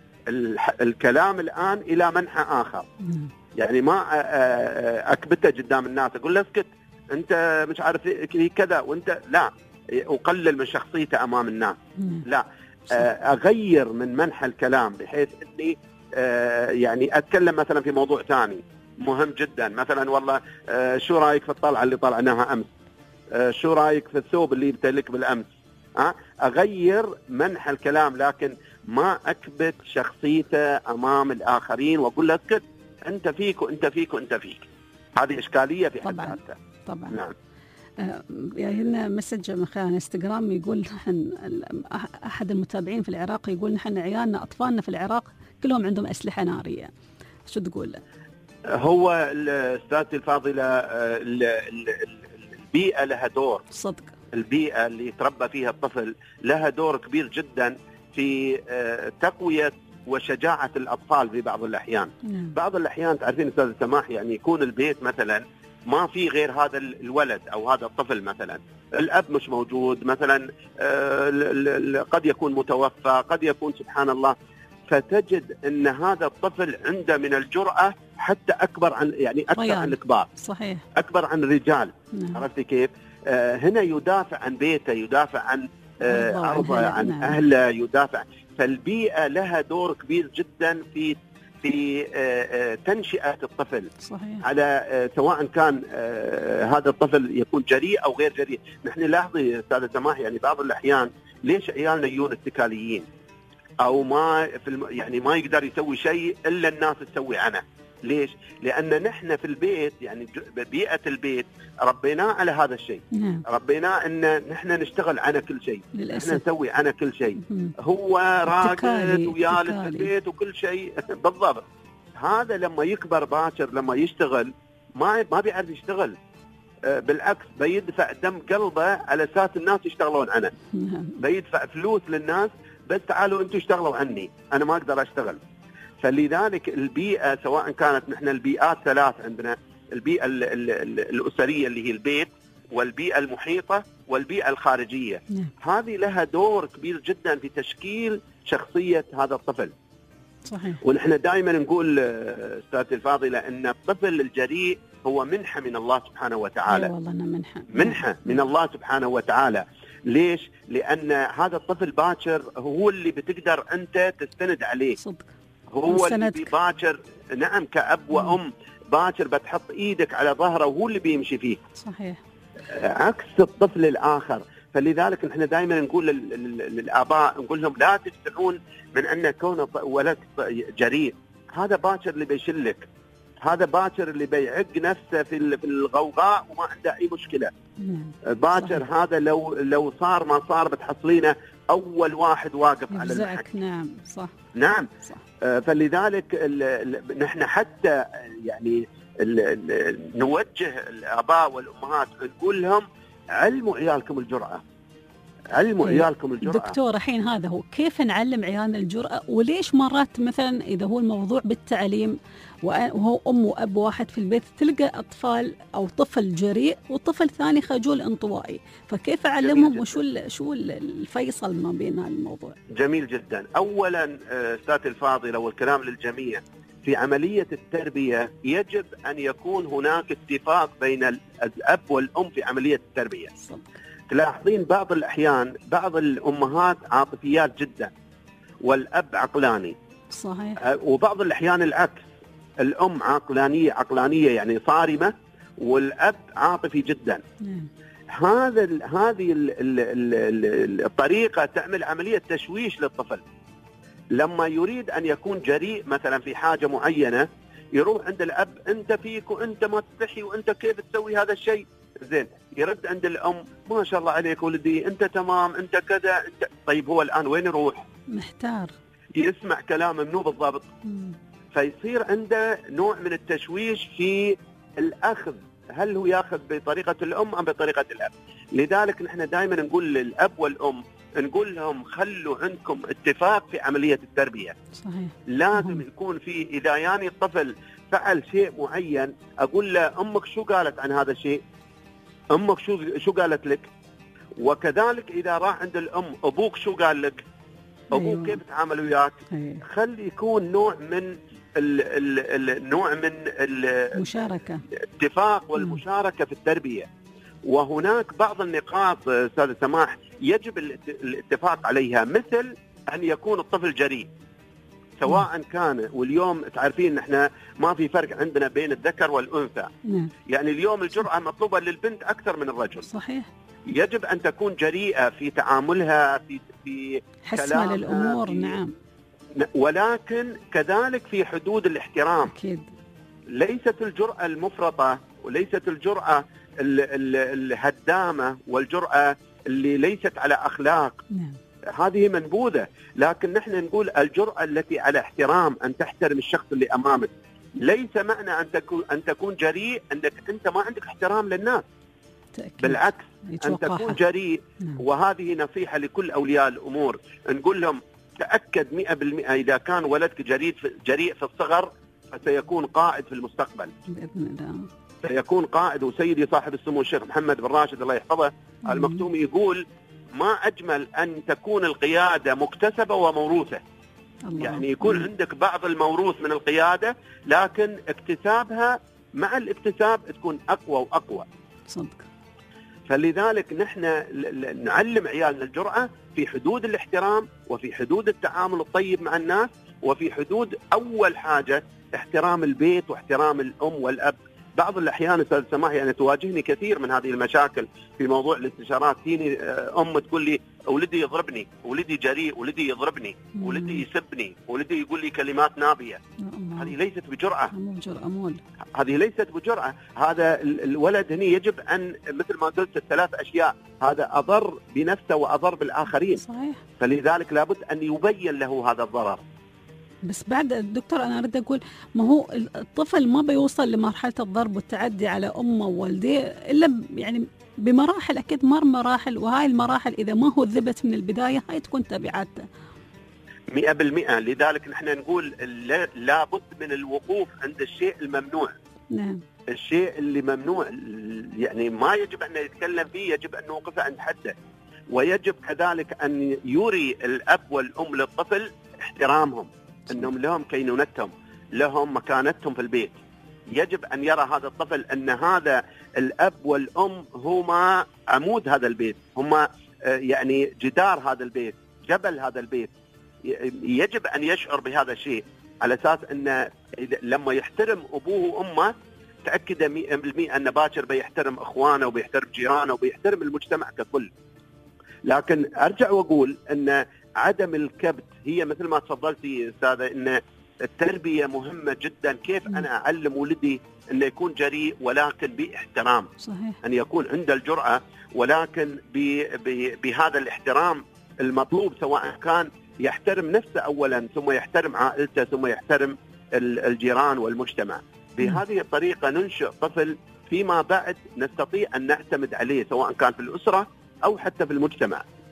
الكلام الآن إلى منحى آخر. يعني ما أكبته قدام الناس أقول له اسكت أنت مش عارف كذا وأنت لا، أقلل من شخصيته أمام الناس. لا، أغير من منحى الكلام بحيث أني يعني أتكلم مثلا في موضوع ثاني مهم جدا، مثلا والله شو رأيك في الطلعة اللي طلعناها أمس، شو رأيك في الثوب اللي بتلك بالأمس. أغير منحى الكلام، لكن ما أكبت شخصيته أمام الآخرين وأقول له اسكت أنت فيك وأنت فيك وأنت فيك. هذه إشكالية في حد ذاتها. طبعا. نعم. يعني هنا مسج من خلال انستغرام يقول نحن أحد المتابعين في العراق يقول نحن عيالنا أطفالنا في العراق كلهم عندهم أسلحة نارية، شو تقول؟ هو أستاذتي الفاضلة البيئة لها دور. صدق. البيئة اللي يتربى فيها الطفل لها دور كبير جدا في تقوية وشجاعة الأطفال في بعض الأحيان. بعض الأحيان تعرفين أستاذ سماح، يعني يكون البيت مثلا ما في غير هذا الولد أو هذا الطفل، مثلا الأب مش موجود مثلا، قد يكون متوفى، قد يكون سبحان الله، فتجد أن هذا الطفل عنده من الجرأة حتى أكبر عن يعني أكثر عن الكبار. صحيح. أكبر عن الرجال. عرفتي كيف؟ هنا يدافع عن بيته، يدافع عن أرضه، عن أهله، يدافع. فالبيئة لها دور كبير جدا في تنشئة الطفل. صحيح. على سواء كان هذا الطفل يكون جريء أو غير جريء. نحن لاحظي أستاذ سماح، يعني بعض الأحيان ليش عيالنا يجون اتكاليين أو ما يعني ما يقدر يسوي شيء إلا الناس تسوي عنه. ليش؟ لأن نحن في البيت، يعني بيئة البيت ربيناه على هذا الشيء. ربيناه أن نحن نشتغل على كل شيء، نحن نسوي على كل شيء. هو راقد ويالس في البيت وكل شيء بالضبط. هذا لما يكبر باكر لما يشتغل ما بيعرف يشتغل، بالعكس بيدفع دم قلبه على أساس الناس يشتغلون عنه. بيدفع فلوس للناس بس تعالوا أنتوا اشتغلوا عني، أنا ما أقدر أشتغل. فلذلك البيئة، سواء كانت نحن البيئات 3 عندنا، البيئة الأسرية اللي هي البيت، والبيئة المحيطة، والبيئة الخارجية. هذه لها دور كبير جدا في تشكيل شخصية هذا الطفل. صحيح. ونحن دائما نقول أستاذتي الفاضلة أن الطفل الجريء هو منحة من الله سبحانه وتعالى. والله أنا منحة من الله سبحانه وتعالى. ليش؟ لأن هذا الطفل باكر هو اللي بتقدر أنت تستند عليه. صدق. هو اللي باكر، نعم، كأب وأم باكر بتحط إيدك على ظهره وهو اللي بيمشي فيه. صحيح. عكس الطفل الآخر. فلذلك نحن دائما نقول للآباء، نقول لهم لا تستحون من أن كون ولد جريء. هذا باكر اللي بيشلك، هذا باكر اللي بيعق نفسه في الغوغاء وما عنده أي مشكلة. باكر هذا لو صار ما صار بتحصلينه أول واحد واقف على المحك. نعم صح. نعم صح. فلذلك نحن حتى يعني نوجه الآباء والأمهات نقول لهم علموا عيالكم الجرأة. علموا عيالكم الجرأة. دكتور الحين هذا هو كيف نعلم عيالنا الجرأة، وليش مرات مثلا إذا هو الموضوع بالتعليم وهو أم وأب واحد في البيت تلقى أطفال أو طفل جريء وطفل ثاني خجول انطوائي، فكيف أعلمهم وشو الفيصل ما بين هذا الموضوع؟ جميل جدا. أولا أستاذ الفاضلة والكلام للجميع، في عملية التربية يجب أن يكون هناك اتفاق بين الأب والأم في عملية التربية. تلاحظين بعض الأحيان بعض الأمهات عاطفيات جدا والأب عقلاني. صحيح. وبعض الأحيان العكس، الأم عقلانية يعني صارمة، والأب عاطفي جدا. هذه الطريقة تعمل عملية تشويش للطفل. لما يريد أن يكون جريء مثلا في حاجة معينة يروح عند الأب، أنت فيك وأنت ما تستحي وأنت كيف تسوي هذا الشيء؟ زين، يرد عند الأم، ما شاء الله عليك ولدي، أنت تمام، أنت كذا، أنت طيب. هو الآن وين يروح؟ محتار، يسمع كلام منو بالضبط. فيصير عنده نوع من التشويش في الأخذ، هل هو يأخذ بطريقة الأم أم بطريقة الأب؟ لذلك نحن دائما نقول للأب والأم، نقول لهم خلوا عندكم اتفاق في عملية التربية. صحيح. لازم يكون في، إذا يعني الطفل فعل شيء معين أقول له أمك شو قالت عن هذا الشيء؟ أمك شو قالت لك؟ وكذلك إذا راح عند الأم، أبوك شو قال لك؟ أبوك كيف تعامل وياك؟ خلي يكون نوع من المشاركة، الاتفاق والمشاركة في التربية. وهناك بعض النقاط أستاذ سماح يجب الاتفاق عليها، مثل أن يكون الطفل جريء سواء كان، واليوم تعرفين نحن ما في فرق عندنا بين الذكر والأنثى. يعني اليوم الجرأة مطلوبة للبنت أكثر من الرجل. صحيح. يجب أن تكون جريئة في تعاملها، في حسم الأمور. نعم. ولكن كذلك في حدود الاحترام. أكيد. ليست الجرأة المفرطة، وليست الجرأة الهدامة، والجرأة اللي ليست على أخلاق. نعم. هذه منبوذة. لكن نحن نقول الجرأة التي على احترام، أن تحترم الشخص اللي أمامك. ليس معنى أن تكون جريء أنك أنت ما عندك احترام للناس. تأكيد. بالعكس، أن تكون جريء. وهذه نصيحة لكل أولياء الأمور، نقول لهم تأكد 100% إذا كان ولدك جريء في الصغر فسيكون قائد في المستقبل بإذن الله. سيكون قائد. وسيدي صاحب السمو الشيخ محمد بن راشد الله يحفظه المكتومي يقول: ما أجمل أن تكون القيادة مكتسبة وموروثة. يعني يكون عندك بعض الموروث من القيادة، لكن اكتسابها مع الاكتساب تكون أقوى وأقوى. صدق. فلذلك نحن نعلم عيالنا الجرأة في حدود الاحترام، وفي حدود التعامل الطيب مع الناس، وفي حدود أول حاجة احترام البيت واحترام الأم والأب. بعض الأحيان أستاذ سماح يعني تواجهني كثير من هذه المشاكل في موضوع الاستشارات. تيني أم تقول لي ولدي يضربني، ولدي جريء، ولدي يضربني، ولدي يسبني، ولدي يقول لي كلمات نابية. هذه ليست بجرأة. هذه ليست بجرأة. هذا الولد هنا يجب أن، مثل ما قلت، الثلاث أشياء، هذا أضر بنفسه وأضر بالآخرين. صحيح. فلذلك لابد أن يبين له هذا الضرر. بس بعد الدكتور أنا أريد أقول، ما هو الطفل ما بيوصل لمرحلة الضرب والتعدي على أمه ووالديه إلا يعني بمراحل، أكيد مر مراحل، وهاي المراحل إذا ما هو ذبت من البداية هاي تكون تبعاتها 100%. لذلك نحن نقول لابد من الوقوف عند الشيء الممنوع. نعم. الشيء اللي ممنوع يعني ما يجب أن يتكلم فيه، يجب أن نوقفه عند حده. ويجب كذلك أن يري الأب والأم للطفل احترامهم، أنهم لهم كينونتهم، لهم مكانتهم في البيت. يجب أن يرى هذا الطفل أن هذا الأب والأم هما عمود هذا البيت، هما يعني جدار هذا البيت، جبل هذا البيت. يجب أن يشعر بهذا الشيء، على أساس أن لما يحترم أبوه وأمه تأكد 100% أن باكر بيحترم أخوانه وبيحترم جيرانه وبيحترم المجتمع ككل. لكن أرجع وأقول أن عدم الكبت هي مثل ما تفضلتي أستاذة، أن التربية مهمة جدا. كيف أنا أعلم ولدي أن يكون جريء ولكن باحترام. صحيح. أن يكون عنده الجرأة ولكن بهذا الاحترام المطلوب، سواء كان يحترم نفسه أولا، ثم يحترم عائلته، ثم يحترم الجيران والمجتمع. بهذه الطريقة ننشئ طفل فيما بعد نستطيع أن نعتمد عليه، سواء كان في الأسرة أو حتى في المجتمع.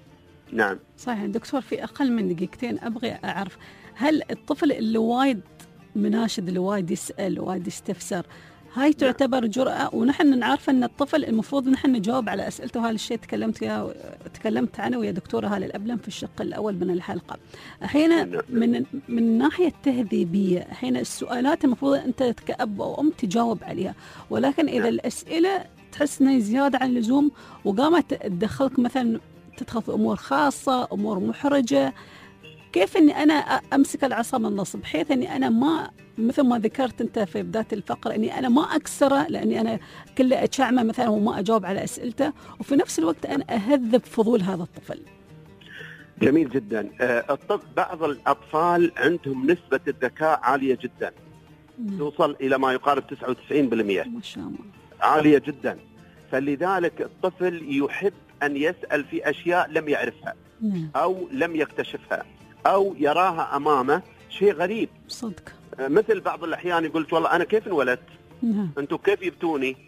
نعم صحيح دكتور، في أقل من دقيقتين أبغى أعرف، هل الطفل اللي وايد مناشد، اللي وايد يسأل وايد يستفسر، هاي تعتبر جرأة؟ ونحن نعرف أن الطفل المفروض نحن نجاوب على أسئلته. هذا الشيء تكلمت عنه ويا دكتورة هالة الأبلم في الشق الأول من الحلقة. أحيانا من الناحية التهذيبية أحيانا السؤالات المفروض أنت كأب أو أم تجاوب عليها، ولكن إذا الأسئلة تحس أنها زيادة عن اللزوم وقامت تدخلك مثلا تدخل في أمور خاصة، أمور محرجة، كيف أني أنا أمسك العصا من النص بحيث أني أنا ما، مثل ما ذكرت أنت في بداية الفقرة، أني أنا ما أكسره لأني أنا كله أتشعمه مثلا وما أجاوب على أسئلته، وفي نفس الوقت أنا أهذب فضول هذا الطفل. جميل جدا. بعض الأطفال عندهم نسبة الذكاء عالية جدا، توصل إلى ما يقارب 99%، ما شاء الله، عالية جدا. فلذلك الطفل يحب أن يسأل في أشياء لم يعرفها أو لم يكتشفها أو يراها أمامه شيء غريب. صدق. مثل بعض الأحيان يقول والله أنا كيف انولدت؟ أنتم كيف جبتوني؟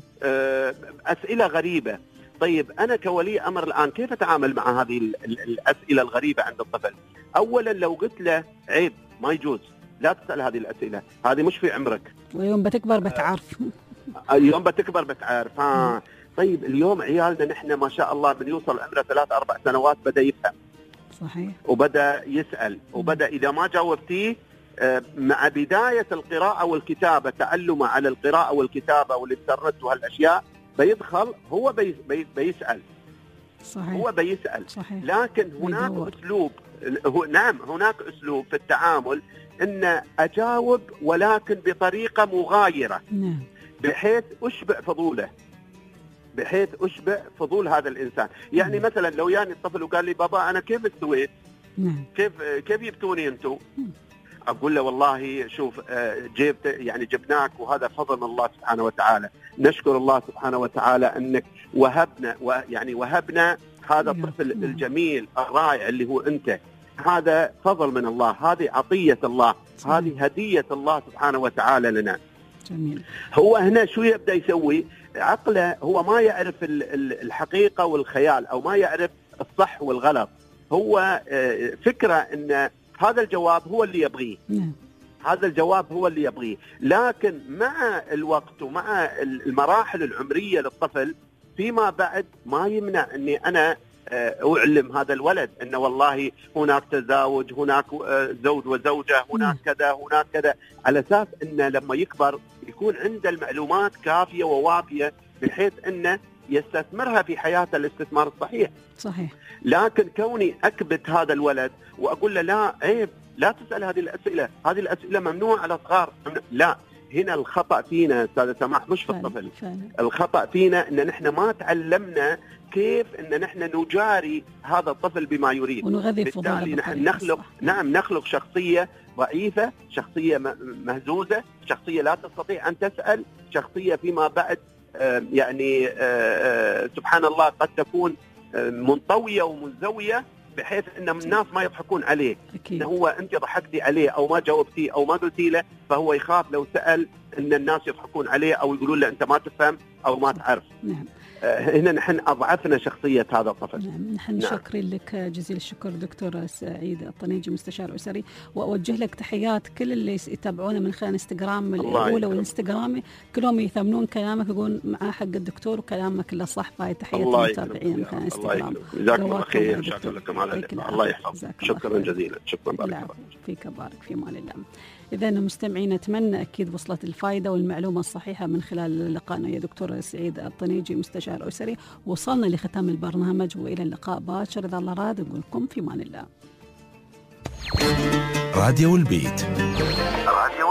أسئلة غريبة. طيب أنا كولي أمر الآن كيف أتعامل مع هذه الأسئلة الغريبة عند الطفل؟ أولا لو قلت له عيب، ما يجوز، لا تسأل هذه الأسئلة، هذه مش في عمرك، ويوم بتكبر بتعرف. يوم بتكبر بتعرف. طيب اليوم عيالنا نحن ما شاء الله من يوصل عمره 3-4 سنوات بدأ يفهم. صحيح. وبدأ يسأل، وبدأ إذا ما جاوبتيه مع بداية القراءة والكتابة، تعلمه على القراءة والكتابة والإنترنت وهالأشياء، بيدخل هو بيسأل. صحيح. هو بيسأل. صحيح. لكن هناك أسلوب، هناك أسلوب في التعامل إن أجاوب ولكن بطريقة مغايرة. بحيث أشبع فضوله، بحيث أشبع فضول هذا الإنسان. يعني مثلا لو يعني الطفل وقال لي بابا أنا كيف استويت؟ كيف يبتوني أنتم؟ أقول له والله شوف، جبناك وهذا فضل من الله سبحانه وتعالى، نشكر الله سبحانه وتعالى أنك وهبنا هذا الطفل الجميل الرائع اللي هو أنت. هذا فضل من الله، هذه عطية الله، هذه هدية الله سبحانه وتعالى لنا. جميل. هو هنا شو يبدأ يسوي؟ عقله هو ما يعرف الحقيقة والخيال، أو ما يعرف الصح والغلط. هو فكرة أن هذا الجواب هو اللي يبغيه. هذا الجواب هو اللي يبغيه. لكن مع الوقت ومع المراحل العمرية للطفل فيما بعد ما يمنع أني أنا أعلم هذا الولد أنه والله هناك تزاوج، هناك زوج وزوجة، هناك كذا هناك كذا، على أساس أنه لما يكبر يكون عنده المعلومات كافية ووافية بحيث أنه يستثمرها في حياته الاستثمار الصحيح. صحيح. لكن كوني أكبت هذا الولد وأقول له لا عيب، لا تسأل هذه الأسئلة، هذه الأسئلة ممنوعة على الصغار، لا، هنا الخطأ فينا أستاذ سماح، مش في الطفل. الخطأ فينا أن نحن ما تعلمنا كيف أن نحن نجاري هذا الطفل بما يريد، بالتالي نحن نخلق شخصية ضعيفة، شخصية مهزوزة، شخصية لا تستطيع أن تسأل، شخصية فيما بعد سبحان الله قد تكون منطوية ومنزوية بحيث أن الناس ما يضحكون عليه. إن هو أنت ضحكتي عليه أو ما جاوبتي أو ما قلتي له، فهو يخاف لو سأل أن الناس يضحكون عليه أو يقولون له أنت ما تفهم أو ما تعرف. نعم. هنا نحن أضعفنا شخصية هذا الطفل. نحن شاكرين لك جزيل الشكر دكتور سعيد الطنيجي مستشار أسري، وأوجه لك تحيات كل اللي يتابعونا من خلال انستغرام الأولى والانستغرامي، كلهم يثمنون كلامك، يقولون معاه حق الدكتور وكلامك كله صح. فهي تحيات المتابعين من خلال انستغرام. جزاكم الله خير، شكرا لكم على الله يحفظك. شكرا جزيلا. شكرا، بارك فيك، بارك في مال الله. إذا مستمعين أتمنى أكيد وصلت الفائدة والمعلومة الصحيحة من خلال لقائنا يا دكتور سعيد الطنيجي مستشار أسري. وصلنا لختام البرنامج وإلى اللقاء باكر إذا الله راد. نقول لكم في مان الله. راديو البيت. راديو